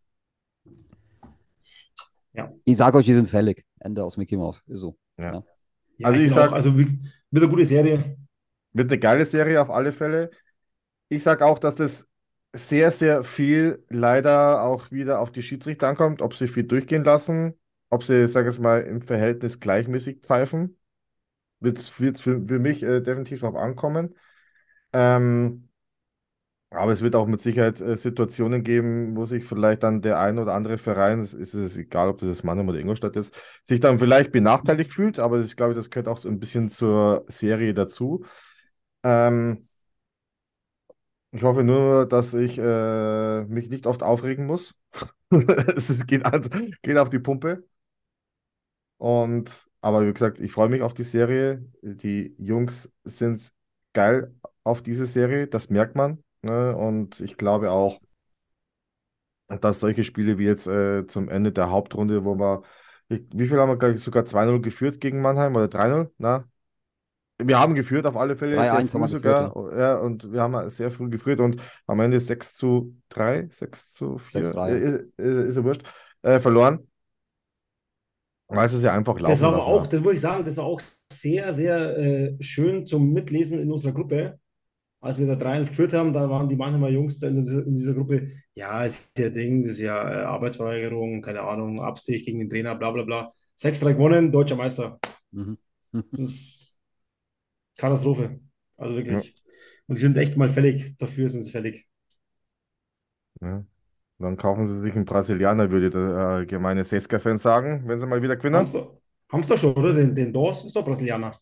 S5: Ja.
S8: Ich sage euch, die sind fällig. Ende aus Mickey Mouse. Ist so.
S7: Ja.
S8: Ja.
S5: Ja,
S7: Also ich
S5: bin
S7: sag-
S5: auch, also wie- wird eine gute Serie.
S7: Wird eine geile Serie auf alle Fälle. Ich sage auch, dass das sehr, sehr viel leider auch wieder auf die Schiedsrichter ankommt, ob sie viel durchgehen lassen, ob sie, sag ich mal, im Verhältnis gleichmäßig pfeifen. Wird es für, für mich äh, definitiv darauf ankommen. Ähm, aber es wird auch mit Sicherheit äh, Situationen geben, wo sich vielleicht dann der ein oder andere Verein, es ist es egal, ob das jetzt Mannheim oder Ingolstadt ist, sich dann vielleicht benachteiligt fühlt, aber ich glaube, das gehört auch so ein bisschen zur Serie dazu. Ähm, ich hoffe nur, dass ich äh, mich nicht oft aufregen muss. Es ist- geht, an- geht auf die Pumpe. Und, aber wie gesagt, ich freue mich auf die Serie. Die Jungs sind geil auf diese Serie, das merkt man. Ne? Und ich glaube auch, dass solche Spiele wie jetzt äh, zum Ende der Hauptrunde, wo wir, ich, wie viel haben wir, glaube ich, sogar zwei null geführt gegen Mannheim oder drei null? Na? Wir haben geführt auf alle Fälle,
S8: drei
S7: sehr
S8: eins
S7: früh
S8: haben wir
S7: sogar.
S8: geführt,
S7: Ja, und wir haben sehr früh geführt und am Ende sechs zu drei, sechs zu vier,
S8: sechs drei.
S7: äh, ist, ist, ist ja wurscht, äh, verloren. Weil du es ja einfach
S5: Das
S7: laufen
S5: war aber
S7: lassen
S5: auch,
S7: hast.
S5: das muss ich sagen, das war auch sehr, sehr äh, schön zum Mitlesen in unserer Gruppe. Als wir da drei eins geführt haben, da waren die Mannheimer Jungs da in dieser, in dieser Gruppe, ja, es ist ja Ding, das ist ja äh, Arbeitsverweigerung, keine Ahnung, Absicht gegen den Trainer, bla bla bla. sechs drei gewonnen, deutscher Meister.
S8: Mhm.
S5: Das ist Katastrophe. Also
S7: Ja.
S5: wirklich. Und die sind echt mal fällig, dafür sind sie fällig.
S7: Ja. Dann kaufen sie sich einen Brasilianer, würde der äh, gemeine Sesca-Fan sagen, wenn sie mal wieder gewinnen.
S5: Haben sie haben's doch schon, oder? Den, den Dawes ist doch Brasilianer.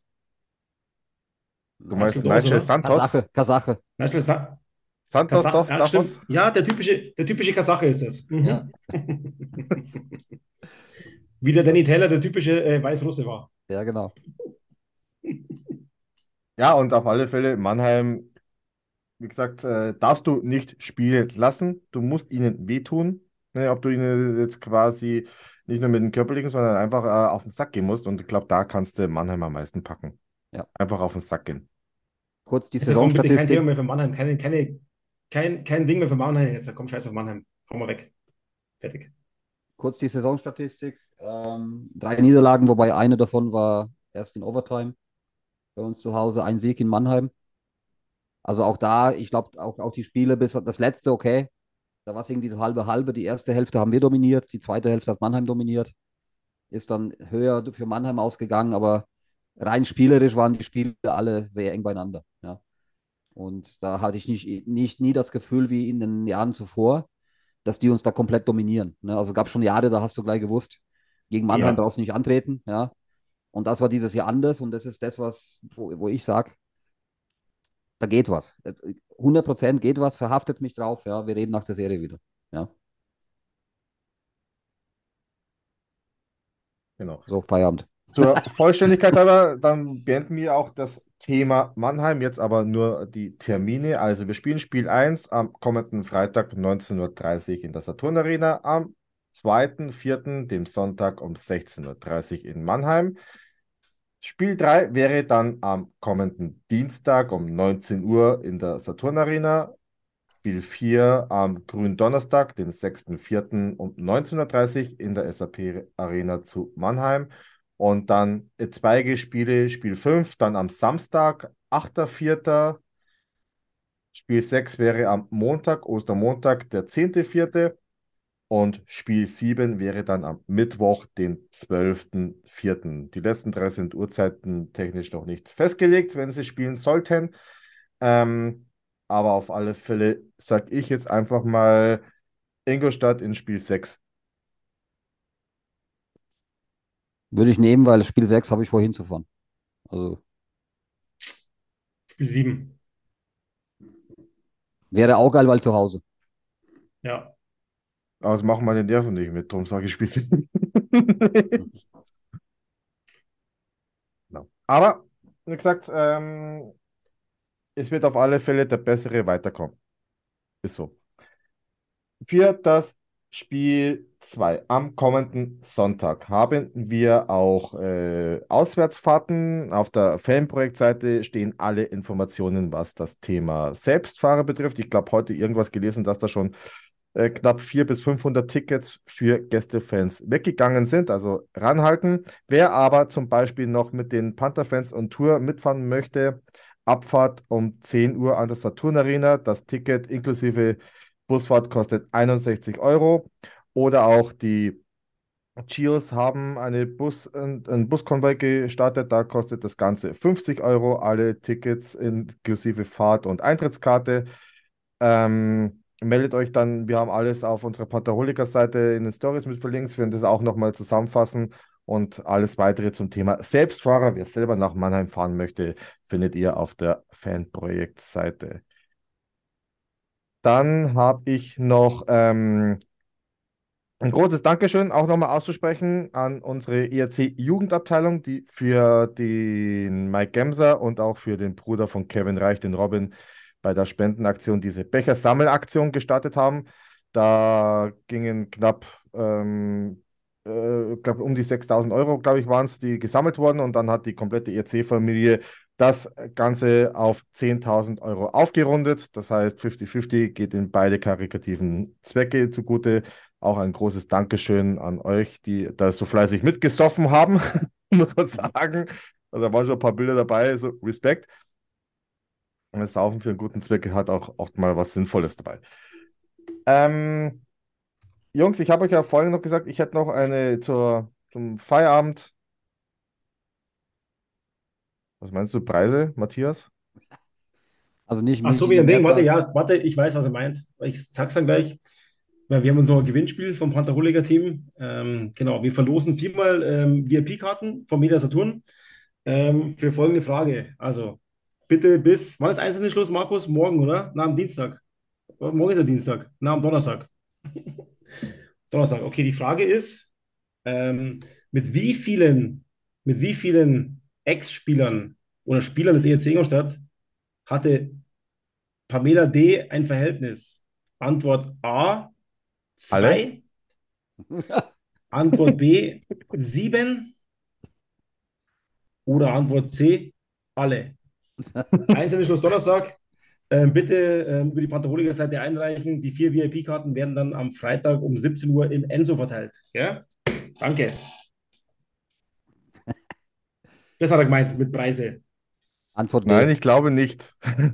S7: Du meinst
S5: Nigel Dawes,
S7: Nigel
S5: oder?
S7: Santos?
S8: Kasache, Kasache.
S5: Nigel Sa
S7: Santos
S5: Kasach,
S7: doch,
S5: ja,
S7: Davos?
S5: stimmt. Ja, der typische, der typische Kasache ist es. Mhm.
S8: Ja.
S5: Wie der Danny Taylor der typische äh, Weißrusse war.
S8: Ja, genau.
S7: Ja, und auf alle Fälle Mannheim, wie gesagt, äh, darfst du nicht spielen lassen. Du musst ihnen wehtun. Ne, ob du ihnen jetzt quasi nicht nur mit dem körperlichen, sondern einfach äh, auf den Sack gehen musst. Und ich glaube, da kannst du Mannheim am meisten packen.
S8: Ja.
S7: Einfach auf den Sack gehen.
S8: Kurz die
S5: Jetzt komm bitte kein Thema
S8: Saisonstatistik.
S5: mehr für Mannheim. Keine, keine, kein, kein Ding mehr für Mannheim. Jetzt komm, scheiß auf Mannheim. Hau mal weg. Fertig.
S8: Kurz die Saisonstatistik. Ähm, drei Niederlagen, wobei eine davon war erst in Overtime bei uns zu Hause. Ein Sieg in Mannheim. Also auch da, ich glaube, auch, auch die Spiele bis das letzte, okay. Da war es irgendwie so halbe halbe. Die erste Hälfte haben wir dominiert, die zweite Hälfte hat Mannheim dominiert. Ist dann höher für Mannheim ausgegangen, aber rein spielerisch waren die Spiele alle sehr eng beieinander. Ja. Und da hatte ich nicht, nicht nie das Gefühl wie in den Jahren zuvor, dass die uns da komplett dominieren. Ne? Also gab schon Jahre, da hast du gleich gewusst, gegen Mannheim
S5: Ja.
S8: brauchst du nicht antreten. Ja. Und das war dieses Jahr anders und das ist das, was, wo, wo ich sage, da geht was. hundert Prozent geht was, verhaftet mich drauf. Ja. Wir reden nach der Serie wieder. Ja.
S7: Genau.
S8: So, Feierabend.
S7: Zur Vollständigkeit halber, dann beenden wir auch das Thema Mannheim, jetzt aber nur die Termine. Also wir spielen Spiel eins am kommenden Freitag neunzehn Uhr dreißig in der Saturn Arena, am zweiten vierten, dem Sonntag um sechzehn Uhr dreißig in Mannheim. Spiel drei wäre dann am kommenden Dienstag um neunzehn Uhr in der Saturn Arena. Spiel vier am grünen Donnerstag, den sechsten vierten um neunzehn Uhr dreißig in der S A P Arena zu Mannheim. Und dann etwaige Spiele, Spiel fünf, dann am Samstag, achter vierter Spiel sechs wäre am Montag, Ostermontag, der zehnte vierte Und Spiel sieben wäre dann am Mittwoch, den zwölften vierten Die letzten drei sind Uhrzeiten technisch noch nicht festgelegt, wenn sie spielen sollten. Ähm, aber auf alle Fälle sage ich jetzt einfach mal Ingolstadt in Spiel sechs.
S8: Würde ich nehmen, weil Spiel sechs habe ich vorhin zu fahren. Also
S5: Spiel sieben.
S8: wäre auch geil, weil zu Hause.
S5: Ja.
S7: Aber das machen meine Nerven nicht mit, darum sage ich Spiel sieben. Genau. Aber, wie gesagt, ähm, es wird auf alle Fälle der Bessere weiterkommen. Ist so. Für das Spiel zwei am kommenden Sonntag haben wir auch äh, Auswärtsfahrten. Auf der Fanprojektseite stehen alle Informationen, was das Thema Selbstfahrer betrifft. Ich glaube, heute irgendwas gelesen, dass da schon äh, knapp vierhundert bis fünfhundert Tickets für Gästefans weggegangen sind. Also ranhalten. Wer aber zum Beispiel noch mit den Panther-Fans und Tour mitfahren möchte, Abfahrt um zehn Uhr an der Saturn Arena. Das Ticket inklusive Busfahrt kostet einundsechzig Euro. Oder auch die Chios haben eine Bus, einen Buskonvoi gestartet. Da kostet das Ganze fünfzig Euro. Alle Tickets inklusive Fahrt und Eintrittskarte. Ähm, meldet euch dann. Wir haben alles auf unserer Pantherholiker-Seite in den Stories mit verlinkt. Wir werden das auch nochmal zusammenfassen. Und alles weitere zum Thema Selbstfahrer, wer selber nach Mannheim fahren möchte, findet ihr auf der Fanprojektseite. Dann habe ich noch ähm, ein großes Dankeschön auch nochmal auszusprechen an unsere E R C-Jugendabteilung, die für den Mike Gemser und auch für den Bruder von Kevin Reich, den Robin, bei der Spendenaktion diese Becher-Sammelaktion gestartet haben. Da gingen knapp ähm, äh, glaub, um die sechstausend Euro, glaube ich, waren es, die gesammelt wurden. Und dann hat die komplette E R C-Familie das Ganze auf zehntausend Euro aufgerundet. Das heißt, fünfzig fünfzig geht in beide karikativen Zwecke zugute. Auch ein großes Dankeschön an euch, die da so fleißig mitgesoffen haben, muss man sagen. Also da waren schon ein paar Bilder dabei, so Respekt. Und das Saufen für einen guten Zweck hat auch oft mal was Sinnvolles dabei. Ähm, Jungs, ich habe euch ja vorhin noch gesagt, ich hätte noch eine zur, zum Feierabend. Was meinst du, Preise, Matthias?
S8: Also nicht
S5: Ach so,
S8: München
S5: wie
S8: und
S5: ein Ding. Warte,
S8: Mehrzahl.
S5: ja, warte, ich weiß, was er meint. Ich sag's dann gleich. Weil wir haben unser Gewinnspiel vom Pantherholiker-Team. Ähm, genau, wir verlosen viermal ähm, V I P-Karten vom Media Saturn ähm, für folgende Frage. Also, bitte bis, wann ist einzelne Schluss, Markus? Morgen, oder? Na, am Dienstag. Morgen ist ja Dienstag. Na, am Donnerstag. Donnerstag. Okay, die Frage ist, ähm, mit wie vielen, mit wie vielen Ex-Spielern oder Spielern des E R C Ingolstadt hatte Pamela D. ein Verhältnis? Antwort A,
S7: Alle?
S5: zwei. Antwort B, sieben. Oder Antwort C, alle. Einzelne Schluss Donnerstag. Ähm, bitte ähm, über die Pantherholiker-Seite einreichen. Die vier V I P-Karten werden dann am Freitag um siebzehn Uhr im Enso verteilt. Ja? Danke. Das hat er gemeint mit Preise.
S8: Antwort
S7: Nein,
S8: D.
S7: ich glaube nicht.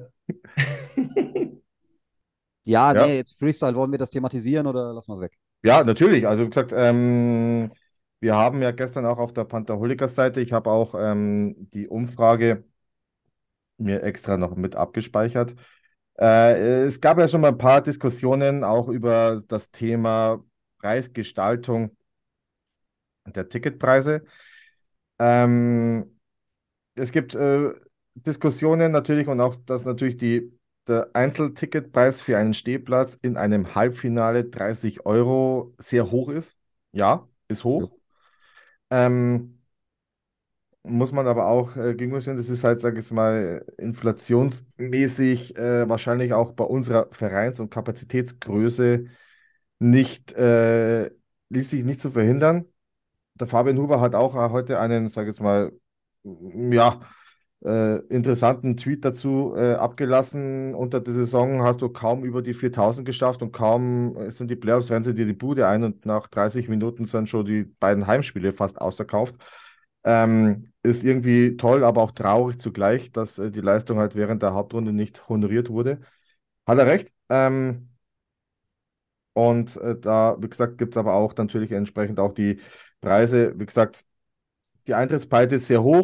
S8: Ja, nee,
S7: Ja,
S8: jetzt Freestyle, wollen wir das thematisieren oder lassen wir es weg?
S7: ja, natürlich. Also wie gesagt, ähm, wir haben ja gestern auch auf der Pantherholikers-Seite, ich habe auch ähm, die Umfrage mir extra noch mit abgespeichert. Äh, es gab ja schon mal ein paar Diskussionen auch über das Thema Preisgestaltung der Ticketpreise. Ähm, es gibt äh, Diskussionen natürlich und auch, dass natürlich die, der Einzelticketpreis für einen Stehplatz in einem Halbfinale dreißig Euro sehr hoch ist. Ja, ist
S8: Jo.
S7: hoch. Ähm, muss man aber auch äh, gegenübersehen, das ist halt, sag ich jetzt mal, inflationsmäßig äh, wahrscheinlich auch bei unserer Vereins- und Kapazitätsgröße nicht, äh, ließ sich nicht zu verhindern. Der Fabian Huber hat auch äh, heute einen, sag ich jetzt mal, m- ja, äh, interessanten Tweet dazu äh, abgelassen. Unter der Saison hast du kaum über die viertausend geschafft und kaum äh, sind die Playoffs, rennen sie dir die Bude ein und nach dreißig Minuten sind schon die beiden Heimspiele fast ausverkauft. Ähm, ist irgendwie toll, aber auch traurig zugleich, dass äh, die Leistung halt während der Hauptrunde nicht honoriert wurde. Hat er recht. Ähm, und äh, da, wie gesagt, gibt es aber auch natürlich entsprechend auch die Preise. Wie gesagt, die Eintrittspreise ist sehr hoch,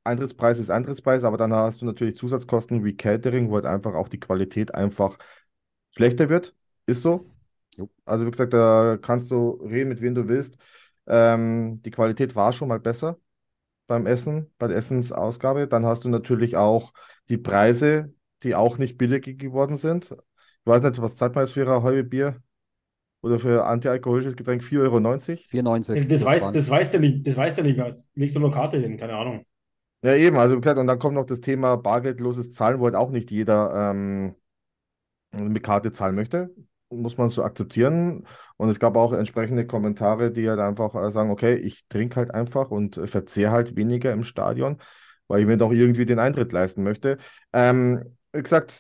S7: Eintrittspreis ist Eintrittspreis, aber dann hast du natürlich Zusatzkosten wie Catering, wo halt einfach auch die Qualität einfach schlechter wird. Ist so.
S8: Jo.
S7: Also wie gesagt, da kannst du reden, mit wem du willst. Ähm, die Qualität war schon mal besser beim Essen, bei der Essensausgabe. Dann hast du natürlich auch die Preise, die auch nicht billiger geworden sind. Ich weiß nicht, was zahlt man jetzt für ein halbe Bier oder für ein antialkoholisches Getränk? vier Euro neunzig?
S8: vier neunzig.
S5: Das weiß, das weiß der nicht, das weiß der nicht mehr. Legst du nur Karte hin, keine Ahnung.
S7: Ja, eben, also wie gesagt, und dann kommt noch das Thema bargeldloses Zahlen, wo halt auch nicht jeder ähm, mit Karte zahlen möchte. Muss man so akzeptieren. Und es gab auch entsprechende Kommentare, die halt einfach äh, sagen, okay, ich trinke halt einfach und äh, verzehre halt weniger im Stadion, weil ich mir doch irgendwie den Eintritt leisten möchte. Ähm, wie gesagt,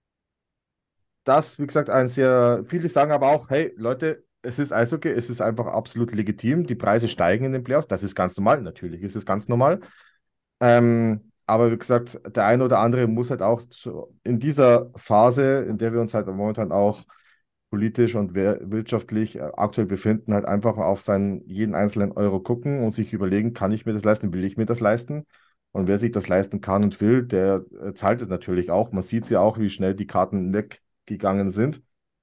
S7: das, wie gesagt, ein sehr, viele sagen aber auch, hey Leute, es ist Eishockey, es ist einfach absolut legitim, die Preise steigen in den Playoffs, das ist ganz normal, natürlich ist es ganz normal. Ähm, aber wie gesagt, der eine oder andere muss halt auch zu, in dieser Phase, in der wir uns halt momentan auch politisch und wer- wirtschaftlich äh, aktuell befinden, halt einfach auf seinen jeden einzelnen Euro gucken und sich überlegen, kann ich mir das leisten, will ich mir das leisten? Und wer sich das leisten kann und will, der äh, zahlt es natürlich auch. Man sieht ja auch, wie schnell die Karten weggegangen sind.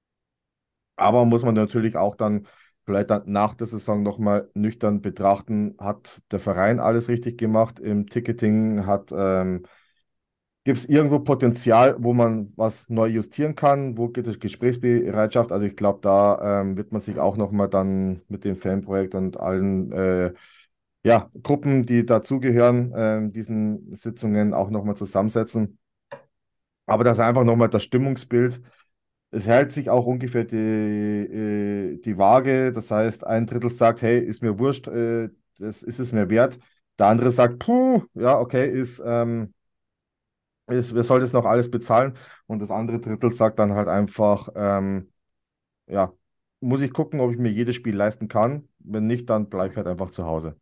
S7: Aber muss man natürlich auch dann vielleicht dann nach der Saison nochmal nüchtern betrachten, hat der Verein alles richtig gemacht im Ticketing, hat, ähm, gibt es irgendwo Potenzial, wo man was neu justieren kann, wo geht es Gesprächsbereitschaft? Also ich glaube, da ähm, wird man sich auch nochmal dann mit dem Fanprojekt und allen äh, ja, Gruppen, die dazugehören, ähm, diesen Sitzungen auch nochmal zusammensetzen. Aber das ist einfach nochmal das Stimmungsbild. Es hält sich auch ungefähr die, äh, die Waage. Das heißt, ein Drittel sagt, hey, ist mir wurscht, äh, das ist es mir wert. Der andere sagt, puh, ja, okay, ist, ähm, ist, wer soll das noch alles bezahlen? Und das andere Drittel sagt dann halt einfach, ähm, ja, muss ich gucken, ob ich mir jedes Spiel leisten kann. Wenn nicht, dann bleibe ich halt einfach zu Hause.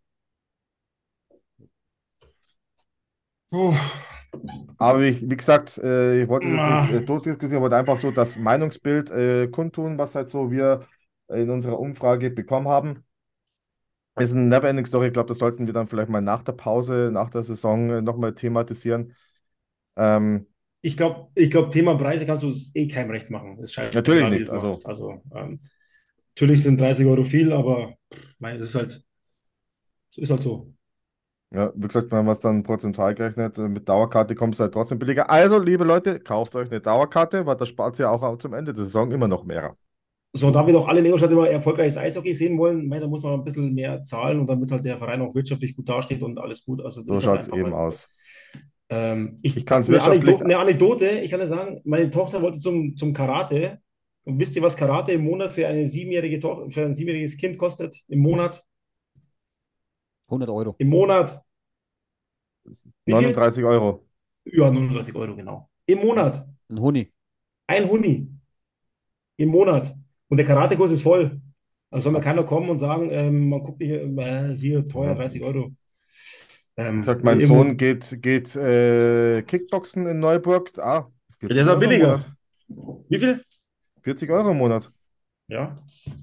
S5: Puh.
S7: Aber wie, wie gesagt, äh, ich wollte das nicht
S5: Ah.
S7: äh, totdiskutieren, ich wollte einfach so das Meinungsbild äh, kundtun, was halt so wir in unserer Umfrage bekommen haben. Ist eine Neverending Story. Ich glaube, das sollten wir dann vielleicht mal nach der Pause, nach der Saison äh, nochmal thematisieren. Ähm,
S5: Ich glaube, ich glaub, Thema Preise kannst du es eh keinem recht machen. Ist
S7: natürlich
S5: scheißegal, wie du
S7: nicht.
S5: es
S7: Also,
S5: machst. Also, ähm, natürlich sind dreißig Euro viel, aber mein, das ist halt, ist halt so.
S7: ja, wie gesagt, wenn man es dann prozentual gerechnet, äh, mit Dauerkarte kommt es halt trotzdem billiger. Also, liebe Leute, kauft euch eine Dauerkarte, weil das spart ja auch zum Ende der Saison immer noch mehr.
S5: So, da wir doch alle in Ingolstadt immer erfolgreiches Eishockey sehen wollen, mein, da muss man ein bisschen mehr zahlen und damit halt der Verein auch wirtschaftlich gut dasteht und alles gut. Also, das
S7: So
S5: ist halt
S7: schaut es
S5: einfach
S7: eben
S5: mal.
S7: aus.
S5: Ähm,
S7: Ich
S5: ich,
S7: kann es
S5: eine
S7: wirtschaftlich.
S5: Anekdote, eine Anekdote, ich kann dir sagen, meine Tochter wollte zum, zum Karate. Und wisst ihr, was Karate im Monat für eine siebenjährige Tochter, für ein siebenjähriges Kind kostet? Im Monat?
S8: hundert Euro.
S5: Im Monat? Wie viel?
S7: neununddreißig Euro.
S5: Ja, neununddreißig Euro, genau. Im Monat.
S8: Ein Huni.
S5: Ein Huni. Im Monat. Und der Karatekurs ist voll. Also soll mir keiner kommen und sagen, ähm, man guckt hier, äh, hier teuer,
S7: Ja.
S5: dreißig Euro. Ähm,
S7: Sagt, mein
S5: irgendwo-
S7: Sohn geht, geht äh, Kickboxen in Neuburg. Ah,
S5: Der
S7: vierzig
S5: ist auch
S7: Euro im
S5: billiger.
S7: Monat.
S5: Wie viel?
S7: vierzig Euro im Monat.
S5: Ja.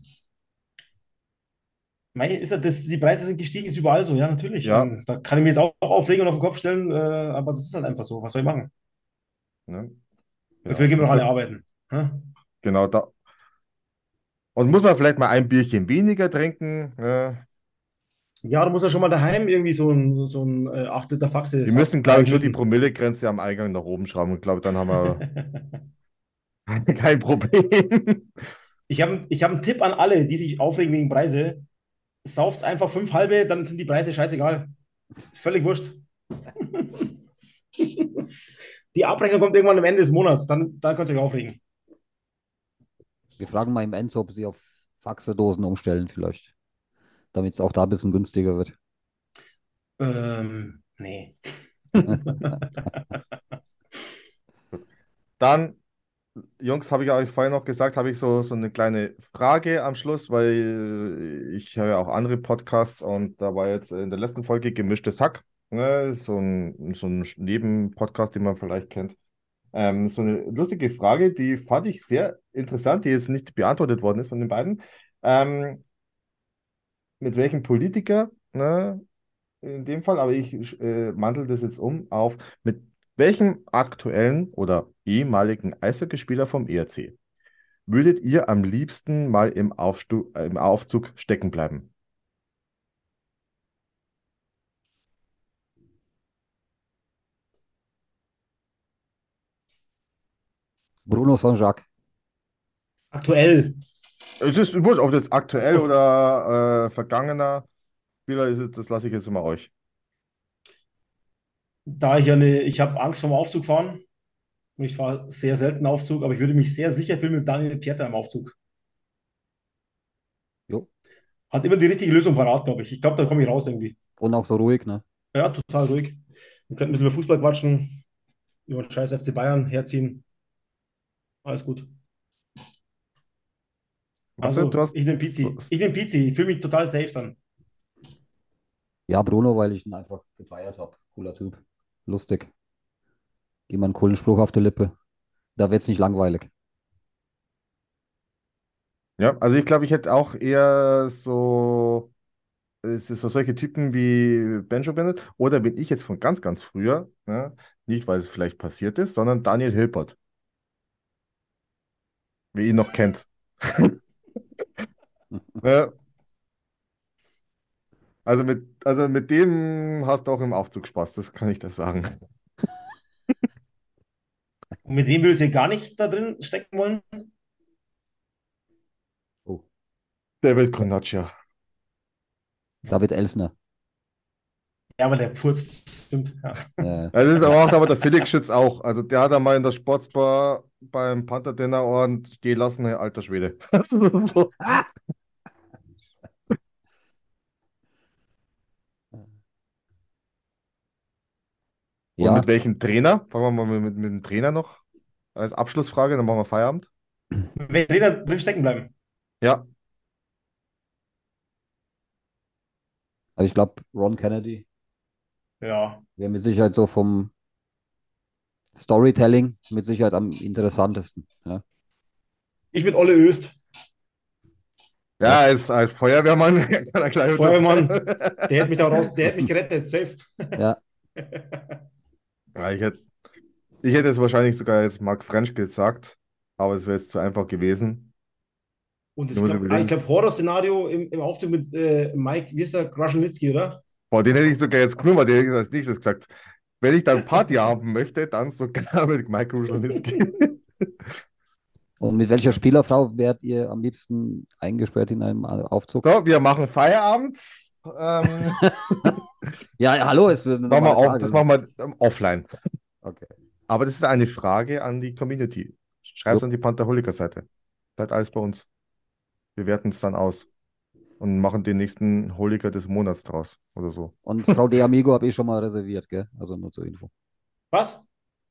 S5: Mei, ist ja das, die Preise sind gestiegen, ist überall so, ja, natürlich.
S7: Ja.
S5: Ähm, da kann ich mir jetzt auch aufregen und auf den Kopf stellen, äh, aber das ist halt einfach so. Was soll ich machen?
S7: Ne?
S5: Dafür
S7: Ja,
S5: gehen wir
S7: wie
S5: doch alle
S7: gesagt,
S5: arbeiten. Hä?
S7: genau da. Und muss man vielleicht mal ein Bierchen weniger trinken? Äh,
S5: Ja, du musst ja schon mal daheim irgendwie so ein, so ein äh, acht Liter Faxe
S7: wir
S5: Fass
S7: müssen, glaube ich, nur die
S5: reinschütten.
S7: Promillegrenze am Eingang nach oben schrauben. Ich glaube, dann haben wir kein Problem.
S5: Ich habe ich hab einen Tipp an alle, die sich aufregen wegen Preise. Sauft einfach fünf halbe, dann sind die Preise scheißegal. Völlig wurscht. Die Abrechnung kommt irgendwann am Ende des Monats, dann, dann könnt ihr euch aufregen.
S8: Wir fragen mal im Enzo, ob sie auf Faxedosen umstellen vielleicht. Damit es auch da ein bisschen günstiger wird.
S5: Ähm, nee.
S7: Dann, Jungs, habe ich euch vorhin noch gesagt, habe ich so, so eine kleine Frage am Schluss, weil ich höre ja auch andere Podcasts und da war jetzt in der letzten Folge Gemischtes Hack, ne, so ein, so ein Nebenpodcast, den man vielleicht kennt. Ähm, so eine lustige Frage, die fand ich sehr interessant, die jetzt nicht beantwortet worden ist von den beiden. Ähm, mit welchem Politiker, ne, in dem Fall, aber ich äh, mantel das jetzt um auf, mit welchem aktuellen oder ehemaligen Eishockeyspieler vom E R C würdet ihr am liebsten mal im Aufstu äh, im Aufzug stecken bleiben?
S8: Bruno Saint-Jacques.
S5: Aktuell.
S7: Es ist wurscht, ob das jetzt aktuell oder äh, vergangener Spieler ist, jetzt- das lasse ich jetzt mal euch.
S5: Da ich ja eine, ich habe Angst vorm Aufzug fahren und ich fahre sehr selten Aufzug, aber ich würde mich sehr sicher fühlen mit Daniel Pieter im Aufzug.
S8: Jo.
S5: Hat immer die richtige Lösung parat, glaube ich. Ich glaube, da komme ich raus irgendwie.
S8: Und auch so ruhig, ne?
S5: Ja, total ruhig. Wir könnten ein bisschen über Fußball quatschen, über den scheiß F C Bayern herziehen. Alles gut.
S7: Matze,
S5: Also,
S7: du hast
S5: ich nehme
S7: so,
S5: Pizzi. Ich nehme Pizzi. Ich fühle mich total safe dann.
S8: Ja, Bruno, weil ich ihn einfach gefeiert habe. Cooler Typ. Lustig. Immer einen coolen Spruch auf der Lippe. Da wird es nicht langweilig.
S7: ja, also ich glaube, ich hätte auch eher so, es ist so solche Typen wie Benjo Bennett oder bin ich jetzt von ganz, ganz früher, ne? Nicht, weil es vielleicht passiert ist, sondern Daniel Hilpert, wie ihr ihn noch kennt. Ne? Also mit, also mit dem hast du auch im Aufzug Spaß, das kann ich dir sagen.
S5: Und mit wem würdest du gar nicht da drin stecken wollen?
S8: Oh.
S7: David Konaccia.
S8: David Elsner.
S5: Ja, aber der pfurzt. Stimmt. Ja.
S8: Äh,
S7: Also das macht aber der Felix Schütz auch. Also der hat einmal in der Sportsbar beim Panther-Dinner und stehen lassen, hey, alter Schwede. Also so. Und
S8: ja,
S7: mit welchem Trainer? Fangen wir mal mit, mit, mit dem Trainer noch als Abschlussfrage, dann machen wir Feierabend.
S5: Mit welchem Trainer drin stecken bleiben?
S7: Ja,
S8: also ich glaube, Ron Kennedy
S5: Ja.
S8: wäre mit Sicherheit so vom Storytelling mit Sicherheit am interessantesten. Ja.
S5: Ich mit Olle Öst.
S7: ja, als, als Feuerwehrmann kann er gleich
S5: Feuerwehrmann. Der hätte mich da raus, der hätte mich gerettet, safe.
S8: Ja,
S7: Ja, ich hätte, ich hätte es wahrscheinlich sogar jetzt Mark French gesagt, aber es wäre jetzt zu einfach gewesen.
S5: Und ich
S7: Du musst
S5: glaube,
S7: überlegen.
S5: glaub, Horror-Szenario im, im Aufzug mit äh, Mike, wie ist der? Kraschenitzky, oder?
S7: Boah, den hätte ich sogar jetzt genommen, der hätte als nächstes gesagt, wenn ich dann Party haben möchte, dann sogar mit Mike Ruschelnitzki.
S8: und mit welcher Spielerfrau wärt ihr am liebsten eingesperrt in einem Aufzug?
S7: So, wir machen Feierabend. Ähm,
S8: Ja, ja, hallo, ist eine
S7: machen wir
S8: normale
S7: auch,
S8: Frage.
S7: das machen wir ähm, offline.
S8: Okay.
S7: Aber das ist eine Frage an die Community. Schreibt es
S8: Jo.
S7: an die Pantherholiker-Seite. Bleibt alles bei uns. Wir werten es dann aus und machen den nächsten Holiker des Monats draus oder so.
S8: Und Frau De Amigo habe ich schon mal reserviert, gell? Also nur zur Info.
S5: Was?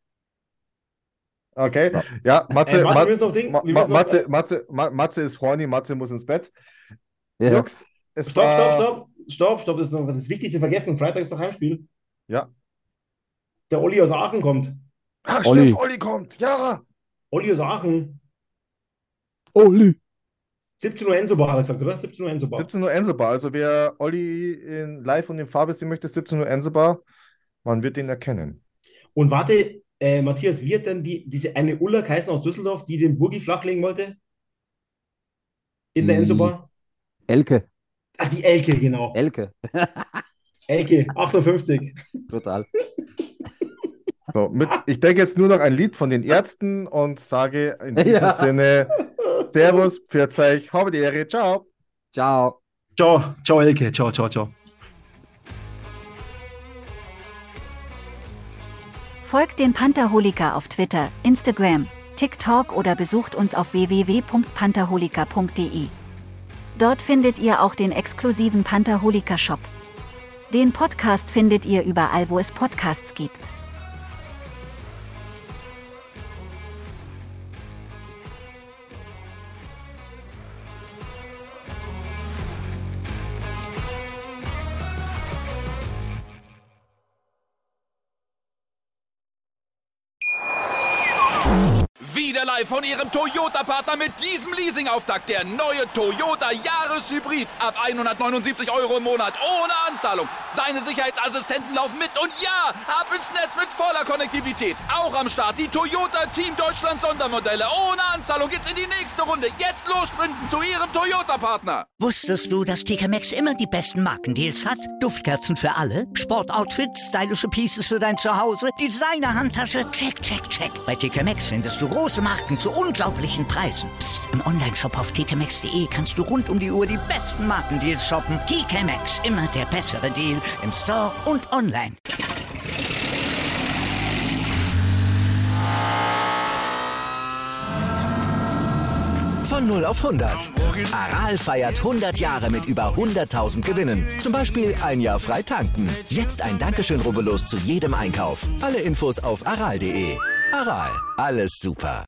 S7: Okay,
S8: Ja.
S7: ja, Matze,
S5: Äh, Martin,
S7: Ma-
S5: wir müssen noch Ding.
S7: Ma-
S5: Wir
S7: Ma-
S5: müssen noch,
S7: Matze, Matze, Ma- Matze ist horny, Matze muss ins Bett.
S8: Ja,
S7: Jungs, es
S5: stopp,
S7: war...
S5: stopp, stopp. Stopp, stopp. Das ist noch das Wichtigste vergessen. Freitag ist doch Heimspiel.
S7: Ja.
S5: Der Olli aus Aachen kommt.
S7: Ach,
S8: Olli.
S7: stimmt, Olli kommt. Ja.
S5: Olli aus Aachen.
S8: Oli.
S5: siebzehn Uhr Ensobar, hat er gesagt, oder? siebzehn Uhr Ensobar.
S7: siebzehn Uhr Ensobar. Also wer Olli in live und in Farbe sehen möchte, siebzehn Uhr Ensobar, man wird ihn erkennen.
S5: Und warte, äh, Matthias, wie hat denn die, diese eine Ulla Kaiser aus Düsseldorf, die den Burgi flachlegen wollte? In der
S8: Die-
S5: Ensobar?
S8: Elke.
S5: Ach, die Elke, genau.
S8: Elke.
S5: Elke, achtundfünfzig.
S8: Brutal.
S7: So, mit, ich denke jetzt nur noch ein Lied von den Ärzten und sage in diesem
S8: Ja.
S7: Sinne Servus, pfiat euch, habe die Ehre, ciao.
S8: Ciao.
S5: Ciao, ciao Elke, ciao, ciao, ciao.
S9: Folgt den Pantherholiker auf Twitter, Instagram, TikTok oder besucht uns auf w w w punkt pantherholiker punkt de. Dort findet ihr auch den exklusiven Pantherholiker Shop. Den Podcast findet ihr überall, wo es Podcasts gibt.
S2: Wir Wieder live von Ihrem Toyota-Partner mit diesem Leasing-Auftakt. Der neue Toyota Jahreshybrid. Ab hundertneunundsiebzig Euro im Monat. Ohne Anzahlung. Seine Sicherheitsassistenten laufen mit. Und ja, ab ins Netz mit voller Konnektivität. Auch am Start die Toyota Team Deutschland Sondermodelle. Ohne Anzahlung geht's in die nächste Runde. Jetzt los sprinten zu Ihrem Toyota-Partner.
S1: Wusstest du, dass T K Maxx immer die besten Markendeals hat? Duftkerzen für alle, Sportoutfits, stylische Pieces für dein Zuhause, Designer-Handtasche, check, check, check. Bei T K Maxx findest du große Marken zu unglaublichen Preisen. Psst. Im Onlineshop auf t k maxx punkt d e kannst du rund um die Uhr die besten Markendeals shoppen. T K Maxx, immer der bessere Deal im Store und online.
S10: Von null auf hundert. Aral feiert hundert Jahre mit über hunderttausend Gewinnen. Zum Beispiel ein Jahr frei tanken. Jetzt ein Dankeschön, rubbellos zu jedem Einkauf. Alle Infos auf aral punkt d e. Aral, alles super.